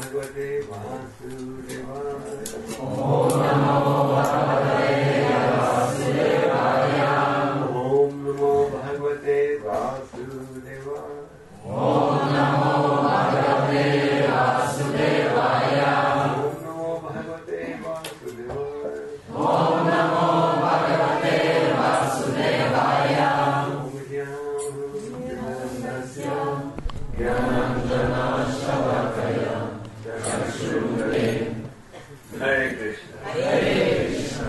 Bhagavate Vasudevaya. Om Namo Bhagavate Vasudevaya. Om Namo Bhagavate Vasudevaya. Om Namo Bhagavate Vasudevaya. Om Namo Bhagavate Vasudevaya. Om Namo Bhagavate Vasudevaya. Hare Krishna. Hare Krishna.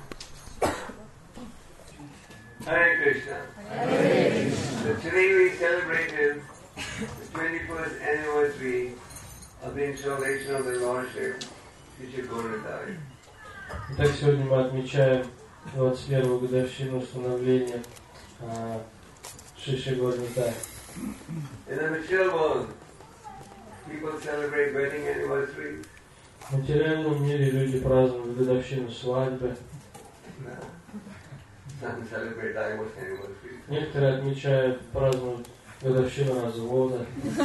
Hare Krishna. Hare Krishna. So today we celebrated the 21st anniversary of the installation of the Lordship, Sri Gauradayi. Итак, сегодня мы отмечаем 21-ю годовщину установления Шри Gauradayi. In the material world, people celebrate wedding anniversaries. В материальном мире люди празднуют годовщину свадьбы. Some celebrate divorce anniversaries. Некоторые отмечают, празднуют годовщину развода.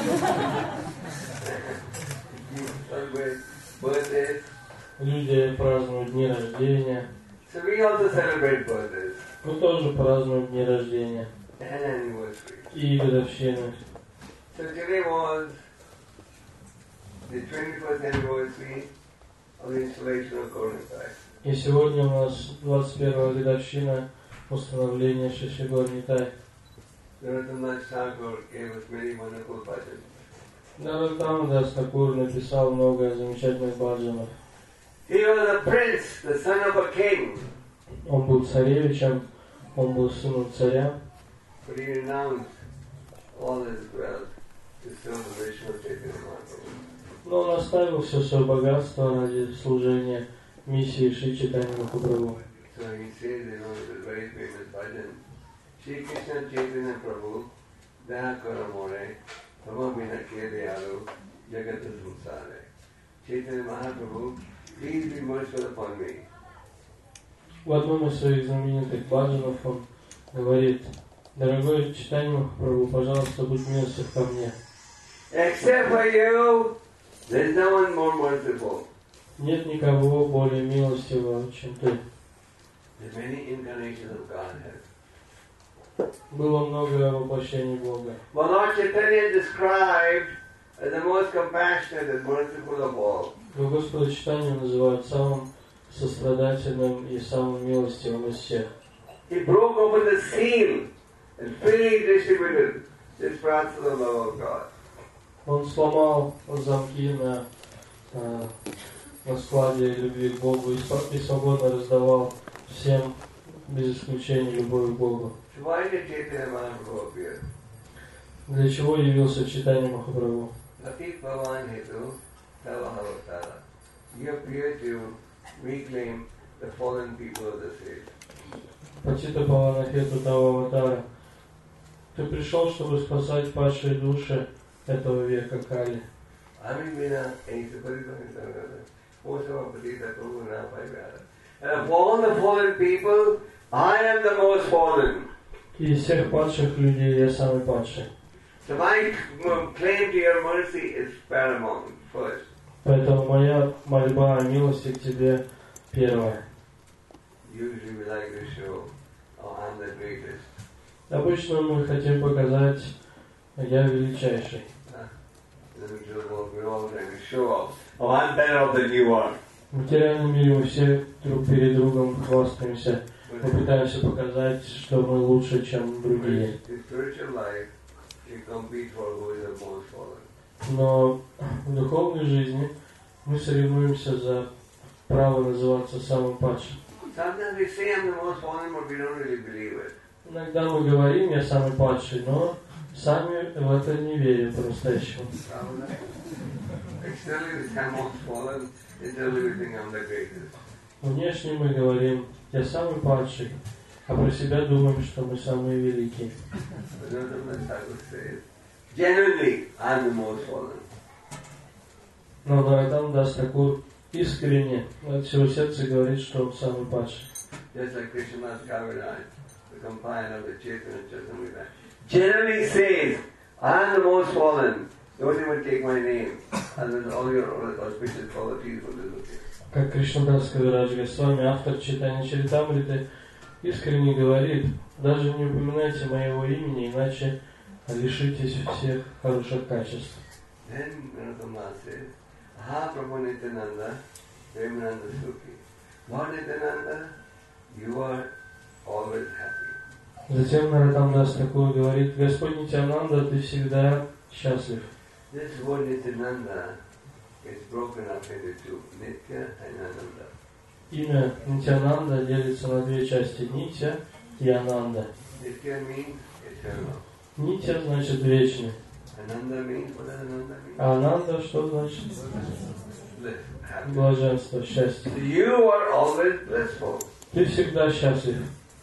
Celebrate birthdays. Люди празднуют дни рождения. So we also celebrate birthdays Мы тоже празднуем дни рождения and anniversaries. и годовщины. So today was the 21st anniversary of the installation of Gauradayi. И сегодня у нас 21-я годовщина установления Шри Gauradayi. Narottam Thakur gave us many wonderful bhajans. Нароттам Дас Такур написал много замечательных баджанов. He was a prince, the son of a king, Он был царевичем, он был сыном царя, but he renounced all his wealth to serve the Vishnu Chaitanya Mahaprabhu. но он оставил все свое богатство ради служения миссии Шри Чайтанья Махапрабху. So he says, this very famous bhajan, Shri Krishna Chaitanya Prabhu, Dayakara More, Tama Vinakya Deyalu, Jagata Samsare. Chaitanya Mahaprabhu, please be merciful upon me. В одном из своих знаменитых баджанов он говорит: «Дорогой Чайтанья Махапрабху, пожалуйста, будь милостив ко мне. Except for you, there is no one more merciful. Нет никого более милостивого, чем ты». There are many incarnations of Godhead. Было много воплощений Бога. Well, Lord Chaitanya is described as the most compassionate and merciful of all. Но Господа Чайтанью называют самым сострадательным и самым милостивым из всех. He broke open the seal and freely distributed this prats of the love of God. Он сломал замки на складе любви к Богу и свободно раздавал всем, без исключения, любовь к Богу. So why did Chaitanya Mahaprabhu appear? Для чего явился Чайтанья Махапрабху? Latif Bhavan Hetu Tavahavatara. He appeared to reclaim the fallen people of this age. Патита Павана Хету Тава Аватара. Ты пришел, чтобы спасать падшие души этого века Кали. And of all the fallen people, I am the most fallen. И из всех падших людей я самый падший. So my claim to your mercy is paramount first. Поэтому моя мольба о милости к тебе первая. Usually we like to show, oh, I'm the greatest. Обычно мы хотим показать, я величайший. We're all trying to show off. Oh, I'm better off than you are. В материальном мире мы все друг перед другом хвастаемся. Мы пытаемся показать, что мы лучше, чем другие. Но в духовной жизни мы соревнуемся за право называться самым падшим. Иногда мы говорим, я самый падший, но сами в это не верим по-настоящему. Внешне мы говорим, я самый падший, а про себя думаем, что мы самые великие. Но Наротам Дас Такур искренне от всего сердца говорит, что он самый падший. Generally says, I am the most fallen, Don't even take my name, and then all your auspicious qualities will disappear. Как Кришнадас Кавирадж Госвами, автор читания Чаритамриты, искренне говорит: даже не упоминайте моего имени, иначе лишитесь всех хороших качеств. Then Narottam says, Aha Prabhu Nityananda, Premananda Sukhi. Lord Nityananda, you are always happy. Затем Нароттамдас такое говорит: Господь Нитянанда, ты всегда счастлив. This word Nityananda is broken up into two, Nitya and Ananda. Имя Нитянанда делится на две части: Нитя и Ананда. Nitya means eternal. Нитя значит вечный. Ananda means, what does Ananda mean? А Ананда что значит? Bliss, happy. Блаженство, счастье. So you are always blissful. Ты всегда счастлив.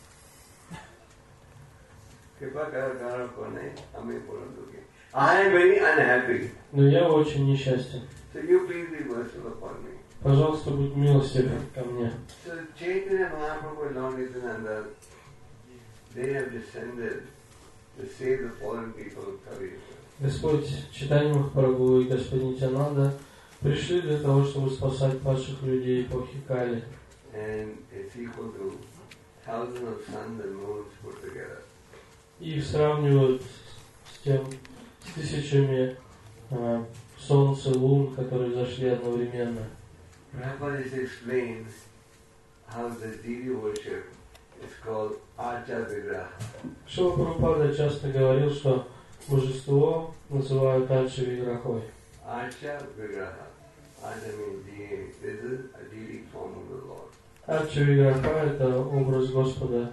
Kripa karo karo kone, ame puran dukhi. I am very unhappy. Но я очень несчастен. So you please be merciful upon me. Пожалуйста, будь милостив ко мне. So Chaitanya Mahaprabhu and Lord Nityananda, they have descended to save the fallen people of Kali. Господь Чайтанья Махапрабху и Господин Нитянанда пришли для того, чтобы спасать падших людей эпохи Кали. And it's equal to thousands of suns and moons put together. И их сравнивают с тысячами солнца, лун, которые зашли одновременно. Prabhupada has explained how the deity worship is called Archa Vigraha. Шрила Прабхупада часто говорил, что божество называют Арча Виграхой. Archa Vigraha. Archa means deity. This is a deity form of the Lord. Арча Виграха — это образ Господа,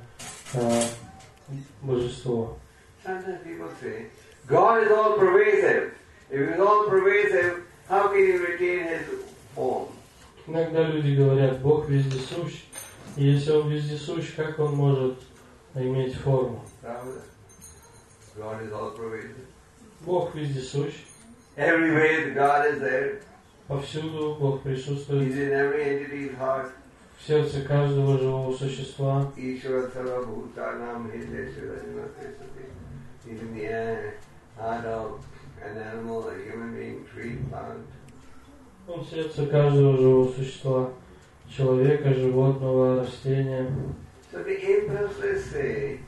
божество. Sometimes people say, God is all pervasive. If he is all pervasive, how can he retain his form? Иногда люди говорят: Бог вездесущ, и если Он вездесущ, как Он может иметь форму? Pravda. God is all pervasive. Бог вездесущ, Everywhere God is there. повсюду Бог присутствует, He's in every entity's heart. в сердце каждого живого существа. Ishvara Sarva Bhutanam Hideshvara Jinatesati. He's in the heart of an animal, a human being, tree, plant. Он в сердце каждого живого существа, человека, животного, растения. So the impulses say,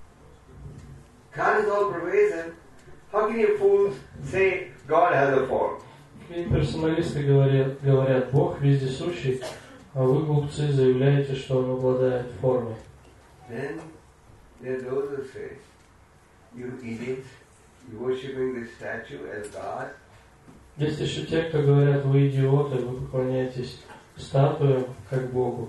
God is all pervasive. How can you fools say God has a form? И персоналисты говорят: Бог вездесущий, а вы, глупцы, заявляете, что Он обладает формой. Then there are those who say, you idiots, you worshipping this statue as God. Есть еще те, кто говорят: вы идиоты, вы поклоняетесь статуям как Богу.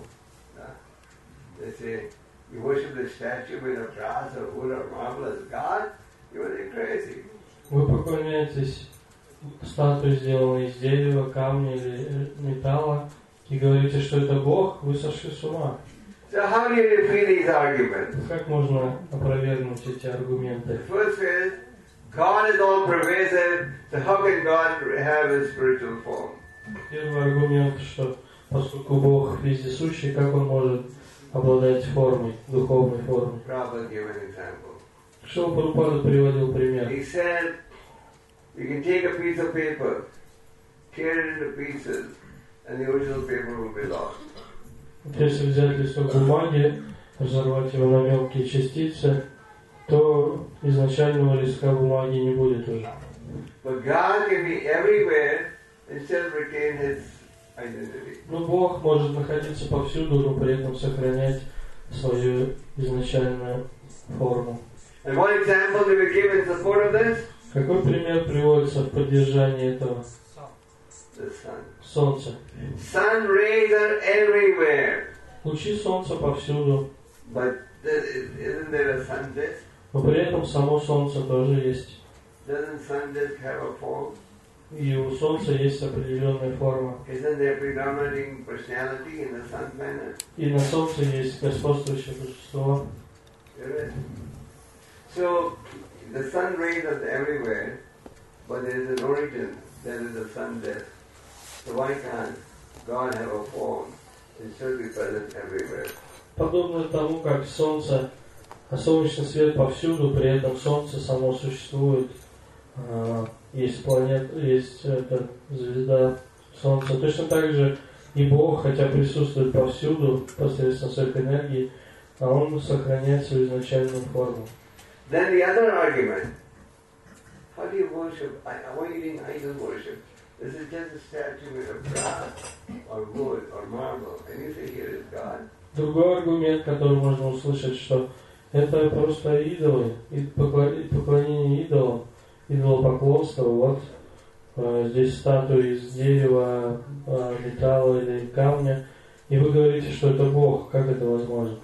They say, you worship the statue made of brass or wood or marble as God? You are crazy. Вы поклоняетесь статуе, сделанной из дерева, камня или металла, и говорите, что это Бог, вы сошли с ума. So how do you defeat these arguments? Как можно опровергнуть эти аргументы? First is, God is all pervasive, so how can God have a spiritual form? Первый аргумент, что поскольку Бог вездесущий, как Он может обладать формой, духовной формой? Prabhupada gave an example. Шрила Прабхупада приводил пример. He said, you can take a piece of paper, tear it into pieces, and the original paper will be lost. Если взять листок бумаги, разорвать его на мелкие частицы, то изначального листка бумаги не будет уже. But God can be everywhere and still retain His identity. Но Бог может находиться повсюду, но при этом сохранять свою изначальную форму. And one example to be given in support of this? Какой пример приводится в поддержании этого? The sun. Солнце. Sun rays are everywhere. Лучи солнца повсюду, But isn't there a sun disk? но при этом само солнце тоже есть. Doesn't sun disk have a form? И у солнца есть определенная форма. Isn't there predominating personality in the sun planet? И на солнце есть господствующее божество. There is. So the sun rays are everywhere, but there is an origin. There is a sun disk. So why can't God have a form and still be present everywhere? Подобно тому, как солнце, а солнечный свет повсюду, при этом солнце само существует, есть планета, есть эта звезда Солнца. Точно так же и Бог, хотя присутствует повсюду посредством своих энергий, а Он сохраняет свою изначальную форму. Then the other argument, how do you worship? Why are you doing idol worship? This is just a statue made of brass or wood or marble, and you say here is God. Другой аргумент, который можно услышать, что это просто идолы, поклонение идолам, идолопоклонство. Вот здесь статуи из дерева, металла или камня, и вы говорите, что это Бог. Как это возможно?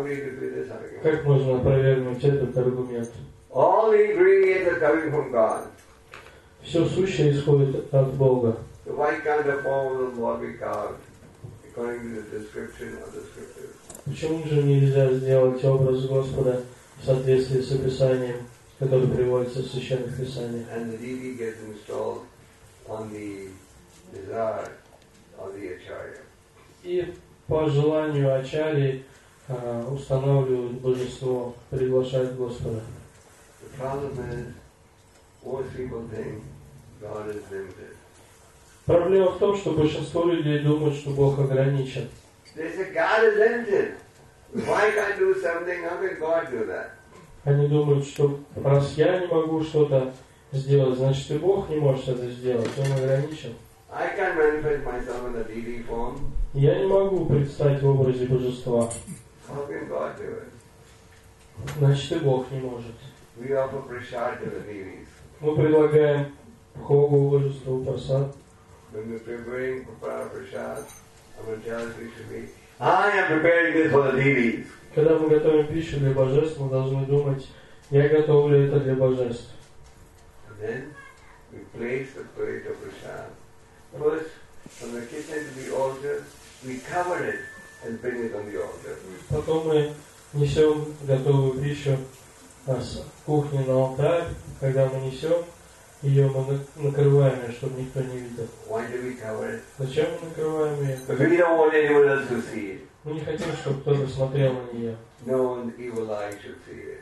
Как можно опровергнуть этот аргумент? All the ingredients are coming from God. Все сущее исходит от Бога. So why can't the form of the Lord be carved according to the description of the scriptures? Почему же нельзя сделать образ Господа в соответствии с описанием, которое приводится в Священных Писаниях? And the deity gets installed on the desire of the Acharya. И по желанию Ачарьи устанавливают божество, приглашают Господа. The problem is, most people think God is limited. Проблема в том, что большинство людей думают, что Бог ограничен. They say God is limited. Why can't do something? How can God do that? Они думают, что раз я не могу что-то сделать, значит и Бог не может это сделать, Он ограничен. I can't manifest myself in the deity form. Я не могу предстать в образе божества. How can God do it? Значит и Бог не может. We offer prasad to the deities. Мы предлагаем Богу божеству просад. When we're preparing prasad, our mentality should be, I am preparing this for the deities. Когда мы готовим пищу для божеств, мы должны думать, я готовлю это для божеств. And then we place the plate of prasad. First, from the kitchen to the altar, we cover it and bring it on the altar. Потом мы несем готовую пищу с кухни на алтарь. Когда мы несем ее, мы накрываем ее, чтобы никто не видел. Why do we cover it? Зачем мы накрываем ее? Because we don't want anyone else to see it. Мы не хотим, чтобы кто-то смотрел на нее. No one evil eye should see it.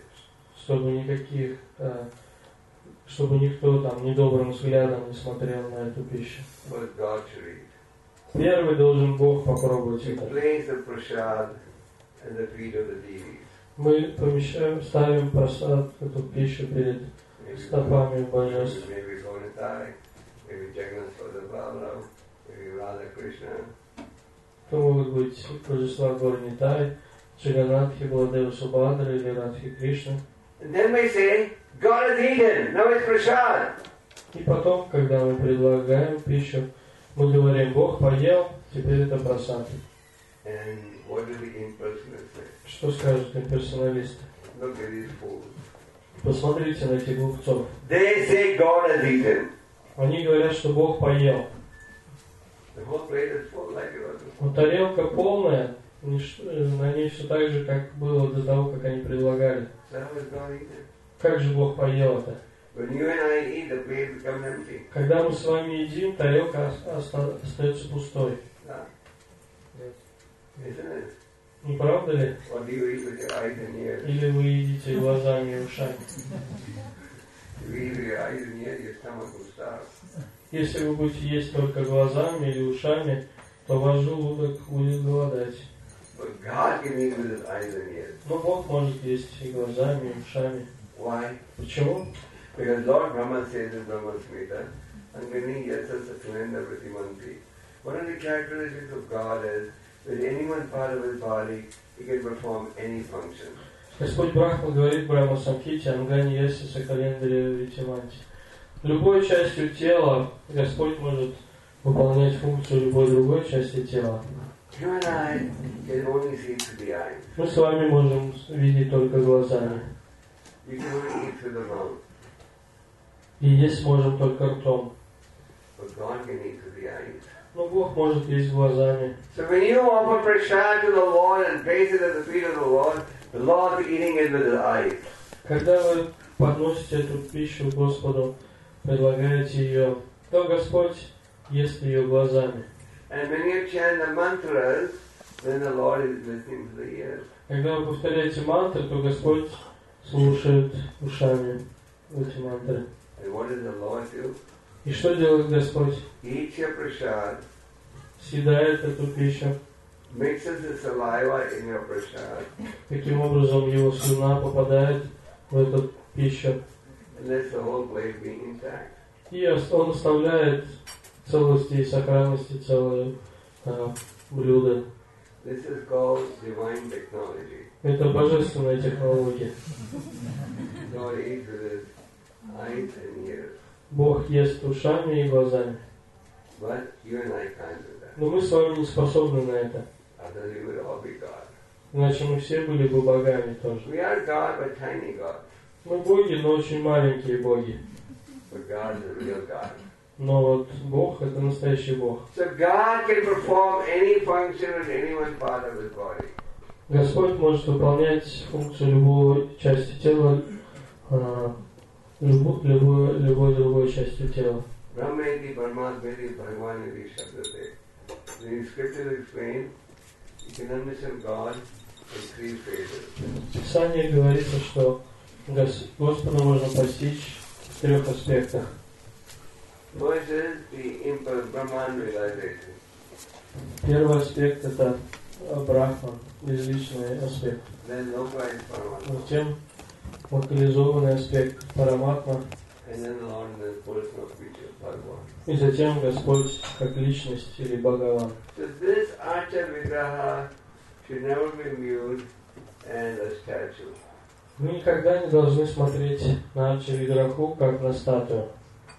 Чтобы никто там недобрым взглядом не смотрел на эту пищу. But God should eat. Первый должен Бог попробовать We это. place the prasad at the feet of the deities. Мы ставим просад, эту пищу перед стопами божеств. Maybe Gauratai, maybe Jagannath Balaram, maybe Radha Krishna. Это могут быть божества Горнитай, Джаганатхи, Баладева Субхадра или Радхи Кришна. And then we say, God has eaten, now it's prasad. И потом, когда мы предлагаем пищу, мы говорим, Бог поел, теперь это просад. And what do the impersonalists say? Что скажут имперсоналисты? Look at these fools. Посмотрите на этих глупцов. They say God has eaten. Они говорят, что Бог поел. The whole plate is full like it was. Но тарелка полная, на ней все так же, как было до того, как они предлагали. So how is God eaten? Как же Бог поел это? When you and I eat, the plate becomes empty. Когда мы с вами едим, тарелка остается пустой. Isn't it? Не правда ли? Or do you eat with your eyes and ears? Или вы едите глазами и ушами? If you eat with your eyes and ears, your stomach will starve. Если вы будете есть только глазами или ушами, то ваш желудок будет голодать. But God can eat with his eyes and ears. Но Бог может есть и глазами, и ушами. Why? Почему? Because Lord Brahma says in Brahma Smrita, Angani Yasa Satlenda Vritimanti. One of the characteristics of God is that any one part of his body, he can perform any function. Господь Брахма говорит в Брахма Самхите, Ангани Яси Сакалендре Витиманти. Любой частью тела Господь может выполнять функцию любой другой части тела. You and I can only see through the eyes. Мы с вами можем видеть только глазами. You can only eat through the mouth. И есть можем только ртом. But God can eat through the eyes. Но Бог может есть глазами. So when you offer prasad to the Lord and place it at the feet of the Lord is eating it with his eyes. Когда вы подносите эту пищу Господу, предлагаете ее, то Господь ест ее глазами. And when you chant the mantras, then the Lord is listening to the ears. Когда вы повторяете мантры, то Господь слушает ушами эти мантры. And what does the Lord do? И что делает Господь? Eats your prasad, Съедает эту пищу. mixes the saliva in your prasad, Таким образом, его слюна попадает в эту пищу. and lets the whole plate be intact. И он оставляет целости и сохранности целое блюдо. This is called divine technology. Это божественная технология. God eats with his eyes and ears. Бог ест ушами и глазами. But you and I can't do that. Но мы с вами не способны на это. Otherwise we would all be God. Иначе мы все были бы богами тоже. We are God, but tiny God. Мы боги, но очень маленькие боги. But God is a real God. Но вот Бог — это настоящий Бог. So God can perform any function in any one part of his body. Господь может выполнять функцию любой части тела, любой другой частью тела. Brahmeti, Paramatmeti, Bhagavaniti, Shabdate. The scriptures explain you can understand God in three phases. В Писании говорится, что Господа можно постичь в трех аспектах. First is the Brahman realization. Первый аспект — это Брахман, безличный аспект. Then localized Paramatma. Затем локализованный аспект Параматма. And then the Lord in the personal feature, Bhagavan. И затем Господь как личность или Бхагаван. So this Archa Vigraha should never be viewed as a statue. Мы никогда не должны смотреть на Арча Виграху как на статую.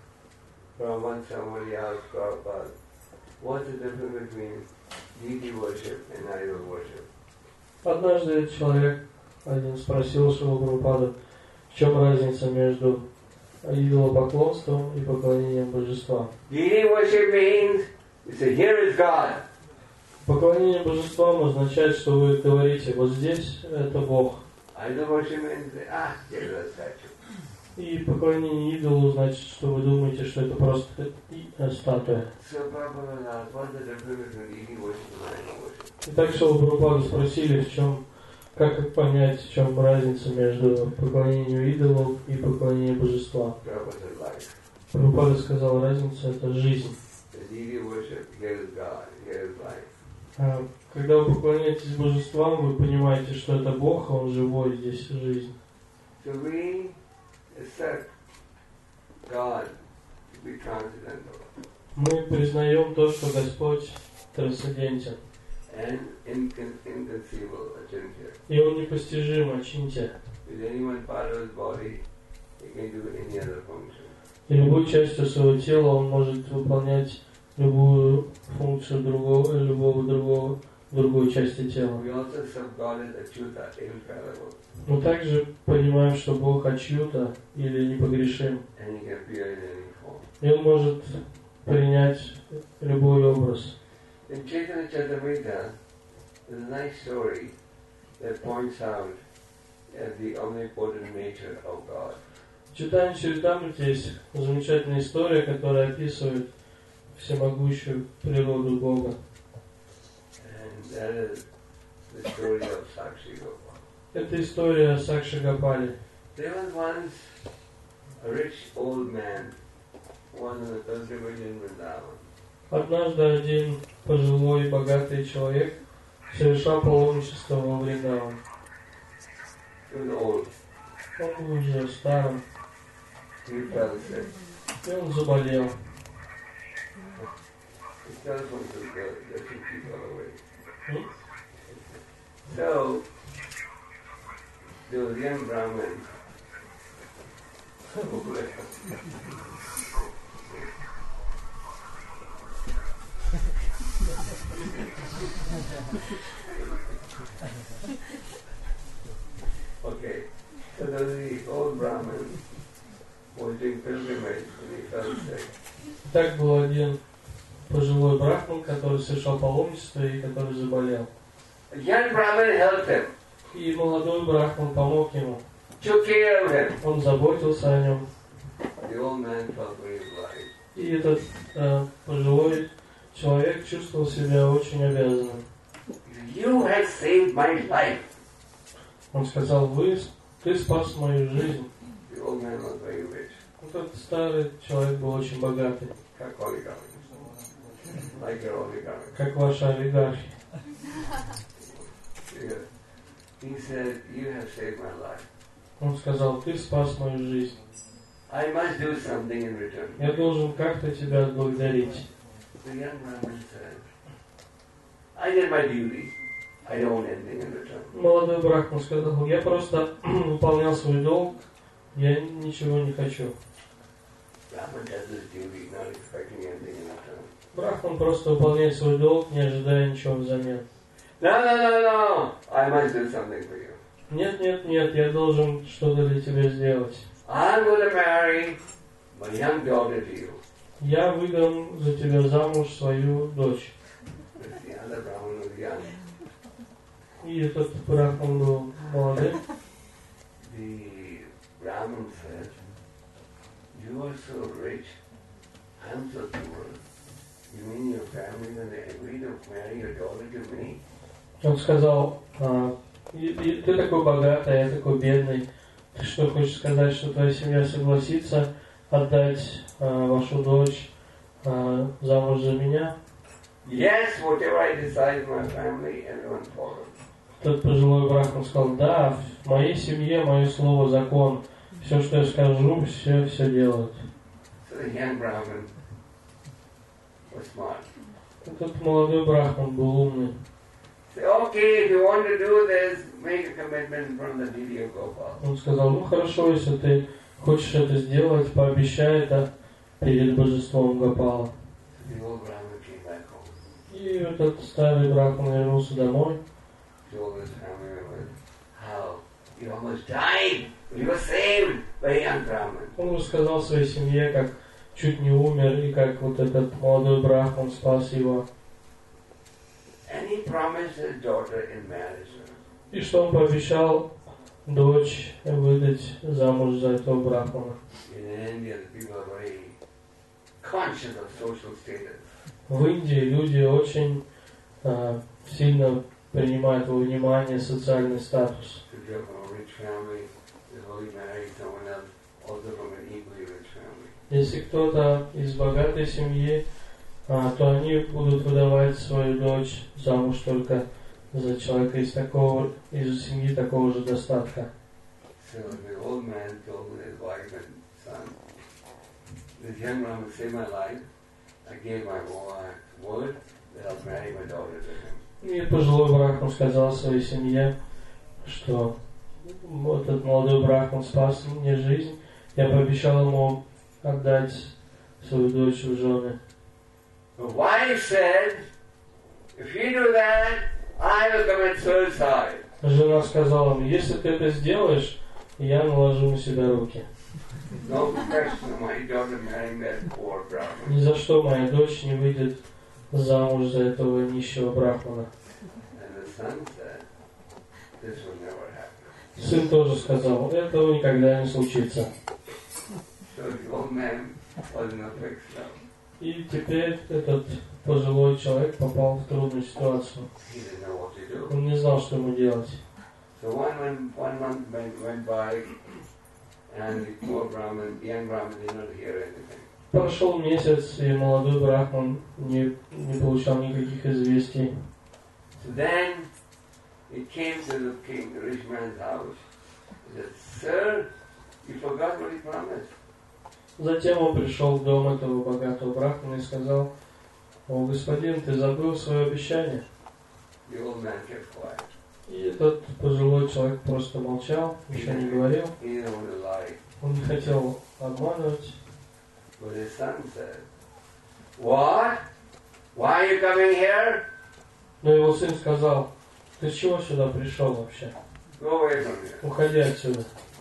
Once somebody asked Prabhupada, what's the difference between deity worship and idol worship? Однажды человек один спросил Шрилу Прабхупаду, в чем разница между идолопоклонством и поклонением божествам. Deity worship means you say, here is God. Поклонение божествам означает, что вы говорите, вот здесь это Бог. Idol worship means, here is a statue. И поклонение идолу значит, что вы думаете, что это просто статуя. So Prabhupada asked, what's the difference between deity worship and idol worship? И так Шрилу Прабхупаду спросили, как понять, в чем разница между поклонением идолу и поклонением божествам. Prabhupada life. Прабхупада сказал, разница — это жизнь. The deity worship, here is God, here is life. Когда вы поклоняетесь божествам, вы понимаете, что это Бог, а Он живой, здесь жизнь. So we accept God to be transcendental Мы признаем то, что Господь трансцендентен. and inconceivable, achintya. И Он непостижим, ачинтя. With any one part of his body, he can do any other function. И любой частью своего тела Он может выполнять любую функцию другой части тела. We also accept God as achyuta, infallible, Мы также понимаем, что Бог ачьюта или непогрешим. and he can appear in any form. И Он может принять любой образ. In Chaitanya Charitamrita, there's a nice story that points out the omnipotent nature of God. В Чайтанья Чаритамрите есть замечательная история, которая описывает всемогущую природу Бога. And that is the story of Sakshi Gopal. Это история о Сакши Гопале. There was once a rich old man who was in the pilgrimage in Vrindavan. Однажды один пожилой, богатый человек совершал паломничество во Вриндаван. He was old. Он был уже старым, He fell sick. и он заболел. His telephone took the two people away. Hmm? So, there was a young Brahmin who okay, so there was the old Brahmin who was doing pilgrimage and he fell sick. Так был один пожилой брахман, который совершал паломничество и который заболел. A young Brahmin helped him, И молодой брахман помог ему. took care of him. Он заботился о нем. The old man felt very obliged. И этот пожилой человек чувствовал себя очень обязанным. You have saved my life. Он сказал, ты спас мою жизнь. The old man was very rich. Этот старый человек был очень богатый. Как олигарх. Like your oligarch. Как ваши олигархи. He said, you have saved my life. Он сказал, ты спас мою жизнь. I must do something in return. Я должен как-то тебя отблагодарить. The young Brahmin said, I did my duty. I don't want anything in return. Молодой брахман сказал, я просто выполнял свой долг, я ничего не хочу. Brahman does his duty, not expecting anything in return. Брахман просто выполняет свой долг, не ожидая ничего взамен. No. I must do something for you. Нет, я должен что-то для тебя сделать. I'm going to marry my young daughter to you. Я выдам за тебя замуж свою дочь. The other Brahman was young. И этот брахман был молодой. The Brahman said, you are so rich, I'm so poor. You mean your family when they agree to marry your daughter to me? Он сказал, ты такой богатый, а я такой бедный. Ты что, хочешь сказать, что твоя семья согласится отдать вашу дочь замуж за меня? Yes, whatever I decide in my family, everyone follows. Тот пожилой брахман сказал, да, в моей семье мое слово закон. Все, что я скажу, все делают. So the young Brahman was smart. Этот молодой брахман был умный. Say, okay, if you want to do this, make a commitment from the deity of Gopal. Он сказал, ну хорошо, если ты хочешь это сделать, пообещай это перед божеством Гопала. So the old Brahman came back home. И этот старый брахман вернулся домой. Told his family members, how you almost died, but you were saved by a young Brahman. Он рассказал своей семье, как чуть не умер, и как вот этот молодой брахман спас его. And he promised his daughter in marriage. И что он пообещал дочь выдать замуж за этого брахмана. In India, the people are very conscious of social status. В Индии люди очень сильно принимают во внимание социальный статус. If you're from a rich family, you only marry someone else also from an equally rich family. Если кто-то из богатой семьи, то они будут выдавать свою дочь замуж только за человека из семьи такого же достатка. So the old man told his wife and son, this young man will save my life. I gave my word that I'll marry my daughter to him. И пожилой брахман сказал своей семье, что этот молодой брахман спас мне жизнь. Я пообещал ему отдать свою дочь в жены. The wife said, if you do that, I will commit suicide. Жена сказала мне, если ты это сделаешь, я наложу на себя руки. No question of my daughter marrying that poor Brahmin. Ни за что моя дочь не выйдет замуж за этого нищего брахмана. And the son said, this will never happen. Сын тоже сказал, этого никогда не случится. So the old man was in a fix now. И теперь этот пожилой человек попал в трудную ситуацию. He didn't know what to do. Он не знал, что ему делать. So one month went by, and the poor Brahmin, the young Brahmin, did not hear anything. Прошел месяц, и молодой брахман не получал никаких известий. So then he came to the king, the rich man's house. He said, sir, you forgot what he promised. Затем он пришел в дом этого богатого брахмана и сказал, о, господин, ты забыл свое обещание. The old man kept quiet. И этот пожилой человек просто молчал, ничего не говорил. He didn't want to lie. Он не хотел обманывать. But his son said, what? Why are you coming here? Но его сын сказал, ты чего сюда пришел вообще? Go away from here. Уходи отсюда.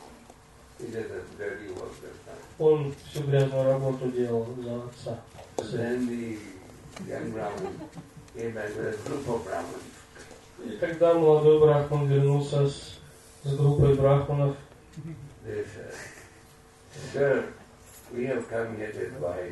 He did the dirty work that time. Он всю грязную работу делал за отца. So then the young Brahmin came back with a group of Brahmins. И когда молодой брахман вернулся с группой брахманов, They said, sir, we have come here to advise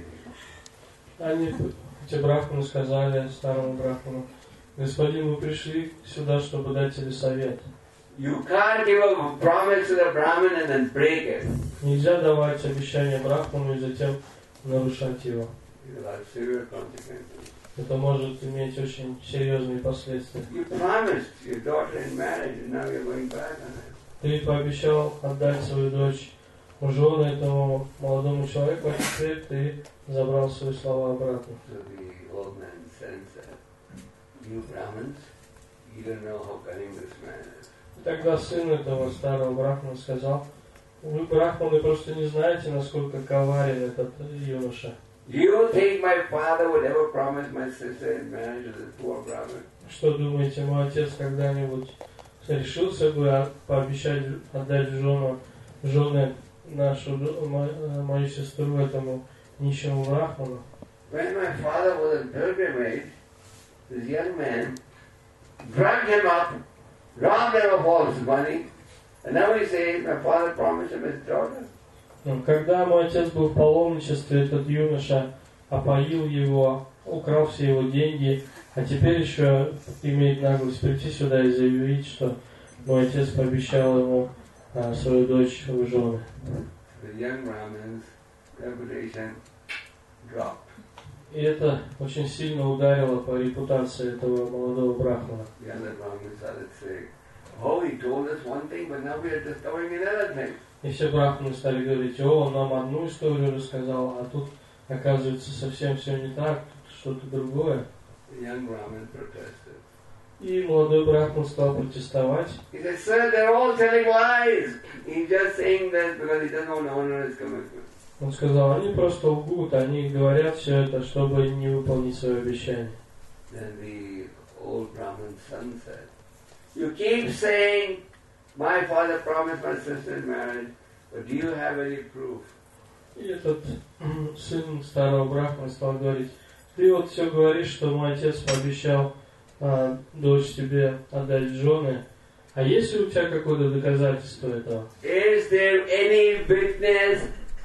you. эти брахманы сказали старому брахману, господин, мы пришли сюда, чтобы дать тебе совет. You can't give a promise to the Brahmin and then break it. Нельзя давать обещание Брахману и затем нарушать его. It will have severe consequences. Это может иметь очень серьезные последствия. You promised your daughter in marriage and now you're going back on it. Ты пообещал отдать свою дочь в жены этому молодому человеку, а теперь ты забрал свои слова обратно. So the old man said, you Brahmins, you don't know how cunning this man is. Тогда сын этого старого брахмана сказал: вы, брахманы, просто не знаете, насколько коварен этот юноша. Do you think my father would ever promise my sister in marriage to this poor Brahmin? Что думаете, мой отец когда-нибудь решился бы пообещать отдать в жены мою сестру этому нищему брахману? When my father was in pilgrimage, this young man dragged him up, robbed him of all his money, and now he says, my father promised him his daughter. Когда мой отец был в паломничестве, этот юноша опоил его, украл все его деньги, а теперь еще имеет наглость прийти сюда и заявить, что мой отец пообещал ему свою дочь в жены. The young Brahmin's reputation dropped. И это очень сильно ударило по репутации этого молодого брахмана. The other Brahmins started saying, oh, he told us one thing, but now we are discovering another thing. И все брахманы стали говорить: о, он нам одну историю рассказал, а тут, оказывается, совсем все не так, тут что-то другое. The young Brahmin protested. И молодой брахман стал протестовать. He said, sir, they're all telling lies. He's just saying that because he doesn't want to honor his commitment. Он сказал: они просто лгут, они говорят все это, чтобы не выполнить свое обещание. Then the old Brahmin's son said, you keep saying, my father promised my sister in marriage, but do you have any proof? И этот сын старого брахмана стал говорить: ты вот все говоришь, что мой отец пообещал дочь тебе отдать в жены, а есть ли у тебя какое-то доказательство этого? Is there any witness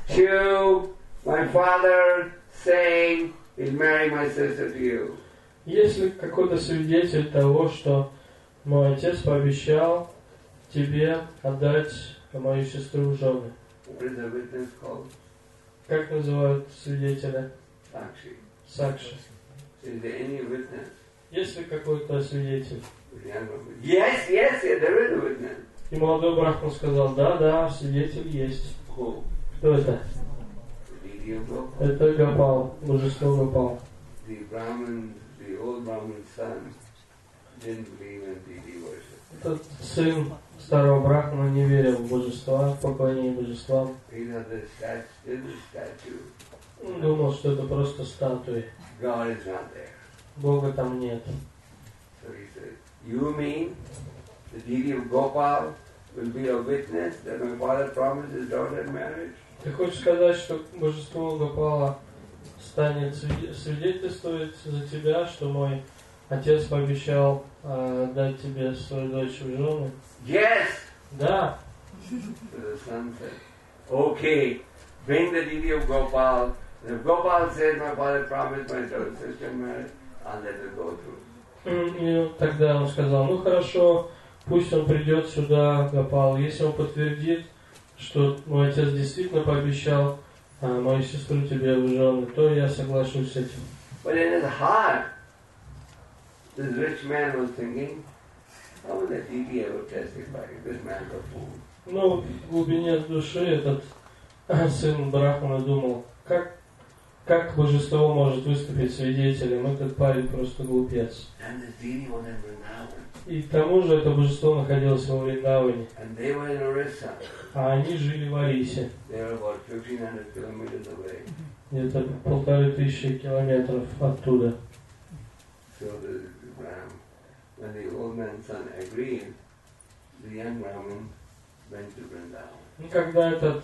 to my father saying he'll marry my sister to you? Есть ли какой-то свидетель того, что мой отец пообещал тебе отдать мою сестру в жены? What is the witness called? Как называют свидетеля? Sakshi. Сакши. Is there any witness? Есть ли какой-то свидетель? Yes, there is a witness. И молодой брахман сказал: да, свидетель есть. Who? Кто это? The Это Гопал, божество Гопал. The old Brahmin's son didn't believe in deity worship. Этот сын старого брахмана не верил в божества, в поклонение божествам. He had this statue. Он думал, что это просто статуи. God is not there. Бога там нет. So he said, you mean the deity of Gopal will be a witness that my father promised his daughter in marriage? Ты хочешь сказать, что божество Гопала станет свидетельствовать за тебя, что мой отец пообещал дать тебе свою дочь в жены? Yes! Да. So the son said, okay, bring the deity of Gopal. And if Gopal says my father promised my daughter sister in marriage, I'll let it go through. И тогда он сказал: ну хорошо, пусть он придет сюда, Гопал. Если он подтвердит, что мой отец действительно пообещал мою сестру тебе в жены, то я соглашусь с этим. But in his heart, this rich man was thinking, how will the deity ever testify? This man's a fool. Но в глубине души этот сын Брахмана думал: как божество может выступить свидетелем? Этот парень просто глупец. And this deity was in Vrindavan. И к тому же это божество находилось во Вриндаване. And they were in Orissa. А они жили в Арисе. They were about 1,500 kilometers away. Где-то 1500 километров оттуда. So when the old man's son agreed, the young Brahmin went to Vrindavan. И когда этот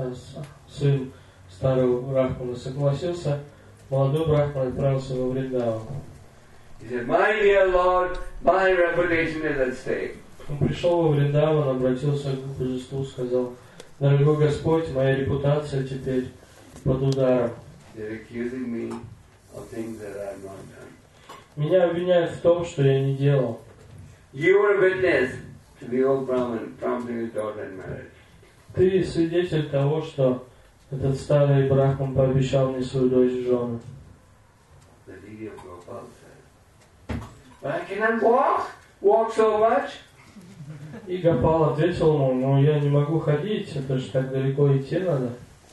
сын старого Брахмана согласился, молодой Брахман отправился во Вриндаван. He said, my dear Lord, my reputation is at stake. Он пришел во Вриндаван, обратился к божеству, сказал: дорогой Господь, моя репутация теперь под ударом. They're accusing me of things that I have not done. Меня обвиняют в том, что я не делал. You were a witness to the old Brahmin promising his daughter in marriage. Ты свидетель того, что этот старый брахман пообещал мне свою дочь в жены. The deity of Gopal said, "But I cannot walk so much." И Гопал ответил ему, ну я не могу ходить, это же так далеко идти надо.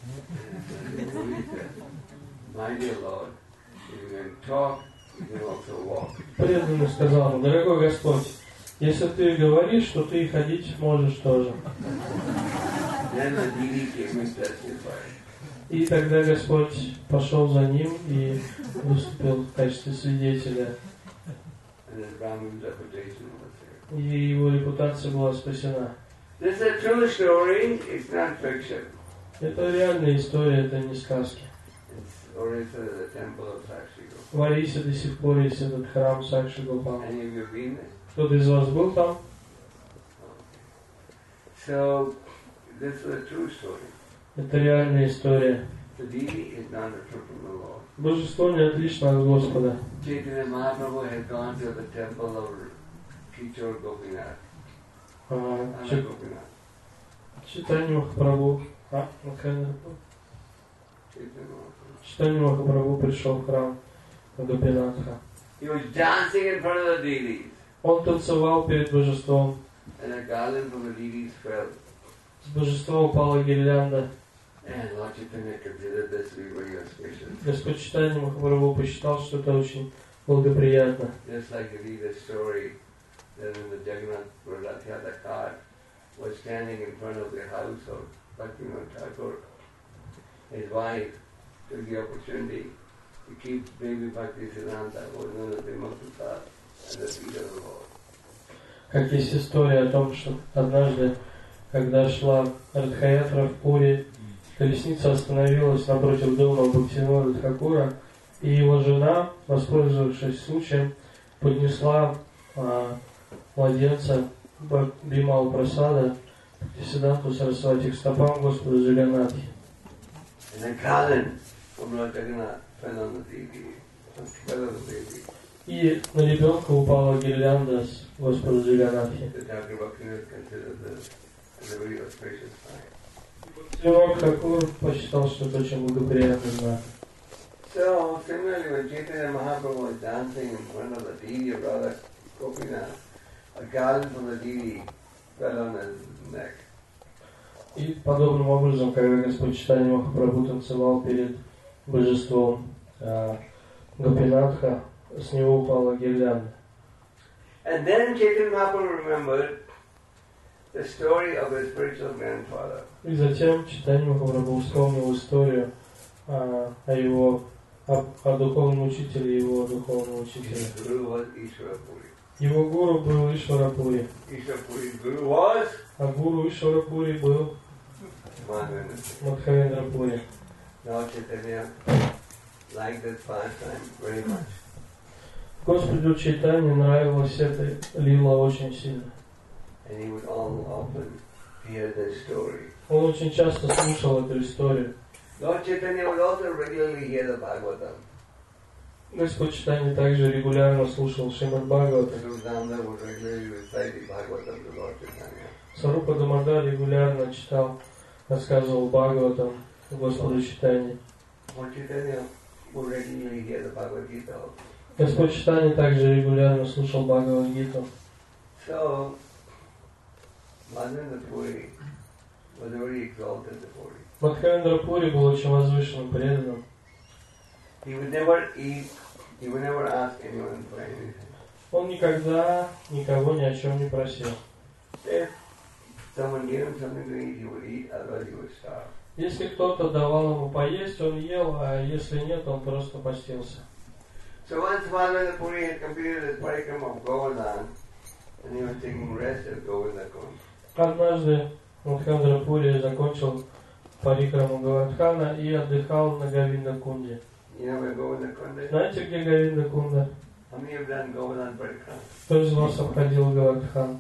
My dear Lord, if you can talk, you can also walk. Преданный сказал ему, дорогой Господь, если ты говоришь, то ты и ходить можешь тоже. Then the deity came and testified. И тогда Господь пошел за ним и выступил в качестве свидетеля. And his Brahman's reputation was there. И его репутация была спасена. This is a true story, it's not fiction. Это реальная история, это не сказки. It's Orissa, the temple of Sakshigo. В Орисе до сих пор есть этот храм Сакши Гопала. Any of you been there? Кто-то из вас был там? So, this is a true story. Это реальная история. The deity is not a true from the Lord. Божество не отлично от Господа. Chaitanya Mahaprabhu had gone to the temple of Kichor Gopinath. Gopinath. Читание Махапрабху. Читание Махапрабху пришел в храм Гопинатха. He was dancing in front of the deities. Он танцевал перед божеством. And a garland from the deities fell. С божества упала гирлянда. And Lord Chaitanya considered this to be very auspicious. Господь Читание Махапрабху посчитал, что это очень благоприятно. Just like you read a story that in the Jagannath Puraratya, the cart was standing in front of the house of Bhaktivinoda Thakur. His wife took the opportunity to keep baby Bhakti Siddhanta, who was known as the Mukta, at the feet of the Lord. Как есть история о том, что однажды, когда шла Радхаятра в Пури, колесница остановилась напротив дома Бхактивинода Тхакура, и его жена, воспользовавшись случаем, поднесла младенца Бимал Прасада Сиддханту Сарасвати к стопам Господа Джаганнатхи. And the garland from Lord Jagannath fell on the baby, fell on the baby. И на ребенка упала гирлянда с Господа Джаганнатхи. The Thakur Bhaktivinoda considered this as a very auspicious sign. Бхактивинод Тхакур посчитал, что это очень благоприятный знак. So, similarly, when Chaitanya Mahaprabhu was dancing in front of the deity of Radha Gopinath, a garland from the deity fell on his neck. И подобным образом, когда Господь Чайтанья Махапрабху танцевал перед божеством Гопинатха, с него упала гирлянда. And then Chaitanya Mahaprabhu remembered the story of his spiritual grandfather. И затем Чайтанья Махапрабху вспомнил историю о духовном учителе его духовного учителя. His guru was Ishvara Puri. Его гуру был Ишвара Пури, Ishvara Puri's guru was а гуру Ишвара Пури был Madhavendra. Мадхавендра Пури. Now Chaitanya liked this pastime very much. Господу Чайтанье нравилась эта лила очень сильно. And he would often hear this story. Он очень часто слушал эту историю. Lord Chaitanya would also regularly hear the Bhagavatam. Господь Чайтанья также регулярно слушал Шримад Бхагаватам. Sudhamdar would regularly recite the Bhagavatam to Lord Chaitanya. Сарупа Дамодар регулярно читал, рассказывал Бхагаватам Господу Чайтанье. Lord Chaitanya would regularly hear the Bhagavad Gita. Господь Чайтанья также регулярно слушал Бхагавад-гиту. So, Madhavendra Puri was a very exalted devotee. Мадхавендра Пури был очень возвышенным преданным. He would never eat, he would never ask anyone for anything. Он никогда никого ни о чем не просил. If someone gave him something to eat, he would eat, otherwise he would starve. Если кто-то давал ему поесть, он ел, а если нет, он просто постился. So once Madhavendra Puri had completed his parikram of Govardhan, and he was taking rest at Govindakund. Однажды Мадхавендра Пури закончил парикраму Гавардхана и отдыхал на Говиндакунде. You know where Govindakund is? Знаете, где Говиндакунда? How many have done Govardhan parikram? Кто из вас обходил Гавардхан?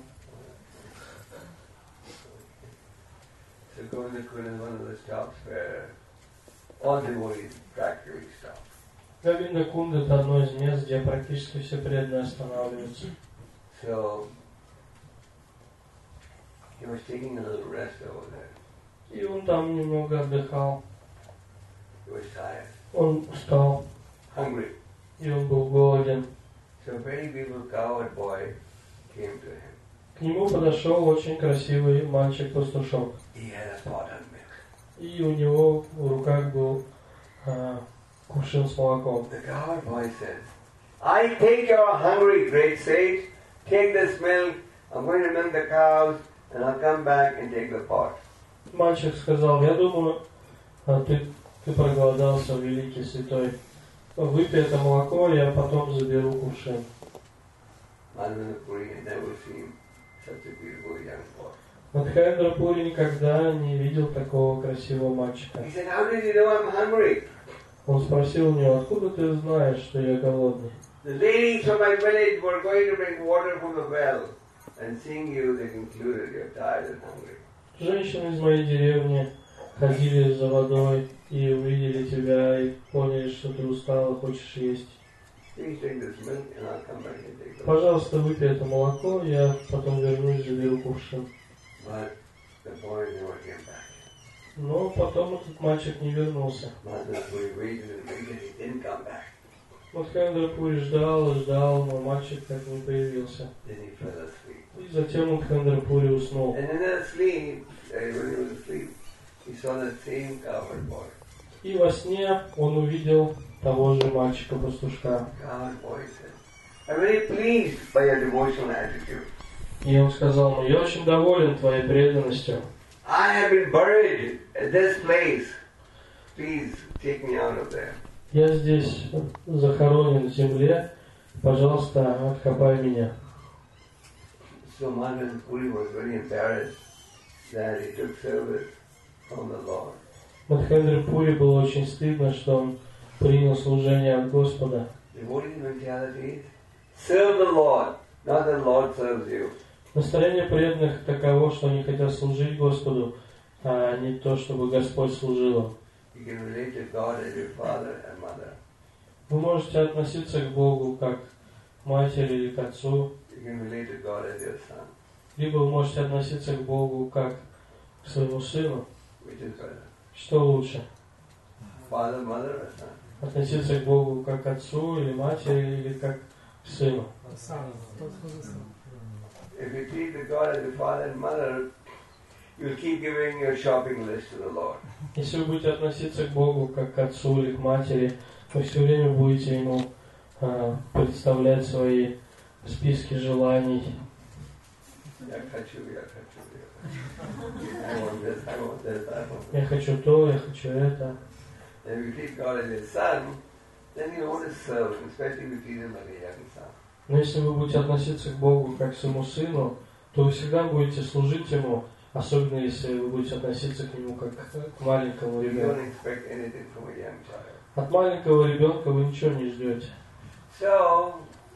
So Govindakund is one of the stops where all devotees practically stop. Говиндакунда — это одно из мест, где практически все преданные останавливаются. So he was taking a little rest over there. И он там немного отдыхал. He was tired, Он устал, hungry. и он был голоден. So a very beautiful cowherd boy came to him. К нему подошел очень красивый мальчик-пастушок. He had a pot of milk. И у него в руках был кувшин с молоком. The cowherd boy said, I take your hungry great sage, take this milk, I'm going to milk the cows, and I'll come back and take the pot. Мальчик сказал, я думаю, ты проголодался, великий святой. Выпей это молоко, я потом заберу кувшин. Madhavendra Puri had never seen such a beautiful young boy. Мадхавендра Пури никогда не видел такого красивого мальчика. He said, how did you know I'm hungry? Он спросил у него, откуда ты знаешь, что я голодный? The ladies from my village were going to bring water from the well, and seeing you, they concluded you're tired and hungry. Женщины из моей деревни ходили за водой и увидели тебя и поняли, что ты устал и хочешь есть. Please drink this milk, and I'll come back and take the pot. Пожалуйста, выпей это молоко, я потом вернусь, заберу кувшин. But the boy never came back. Но потом этот мальчик не вернулся. Madhavendra Puri waited and waited, he didn't come back. Мадхавендра Пури ждал и ждал, но мальчик так не появился. Then he fell asleep. И затем Мадхавендра Пури уснул. And in his sleep, when he was asleep, he saw the same cowherd boy. И во сне он увидел того же мальчика-пастушка. Cowherd boy said, I'm very pleased by your devotional attitude. И он сказал, ну я очень доволен твоей преданностью. I have been buried at this place. Please take me out of there. Я здесь захоронен в земле, пожалуйста, откопай меня. So Madhavendra Puri was very embarrassed that he took service from the Lord. Мадхавендра Пури было очень стыдно, что он принял служение от Господа. Devotee mentality is serve the Lord, not the Lord serves you. Настроение преданных таково, что они хотят служить Господу, а не то, чтобы Господь служил им. You can relate to God as your father and mother. Вы можете относиться к Богу как к матери или к отцу, You can relate to God as your son. либо вы можете относиться к Богу как к своему сыну. Which is better? Что лучше? Father, mother, or son? Относиться к Богу как к отцу или матери, или как к сыну. If you treat the God as your father and mother, you'll keep giving your shopping list to the Lord. Если вы будете относиться к Богу как к отцу или к матери, вы все время будете Ему представлять свои списки желаний. Я хочу. I want this, I want this, I want this. Я хочу то, я хочу это. And if you treat God as your son, then you want to serve him, especially if you treat him like a young son. Но если вы будете относиться к Богу как к своему сыну, то вы всегда будете служить Ему, особенно если вы будете относиться к Нему как к маленькому You ребенку. don't expect anything from a young child. От маленького ребенка вы ничего не ждете. So,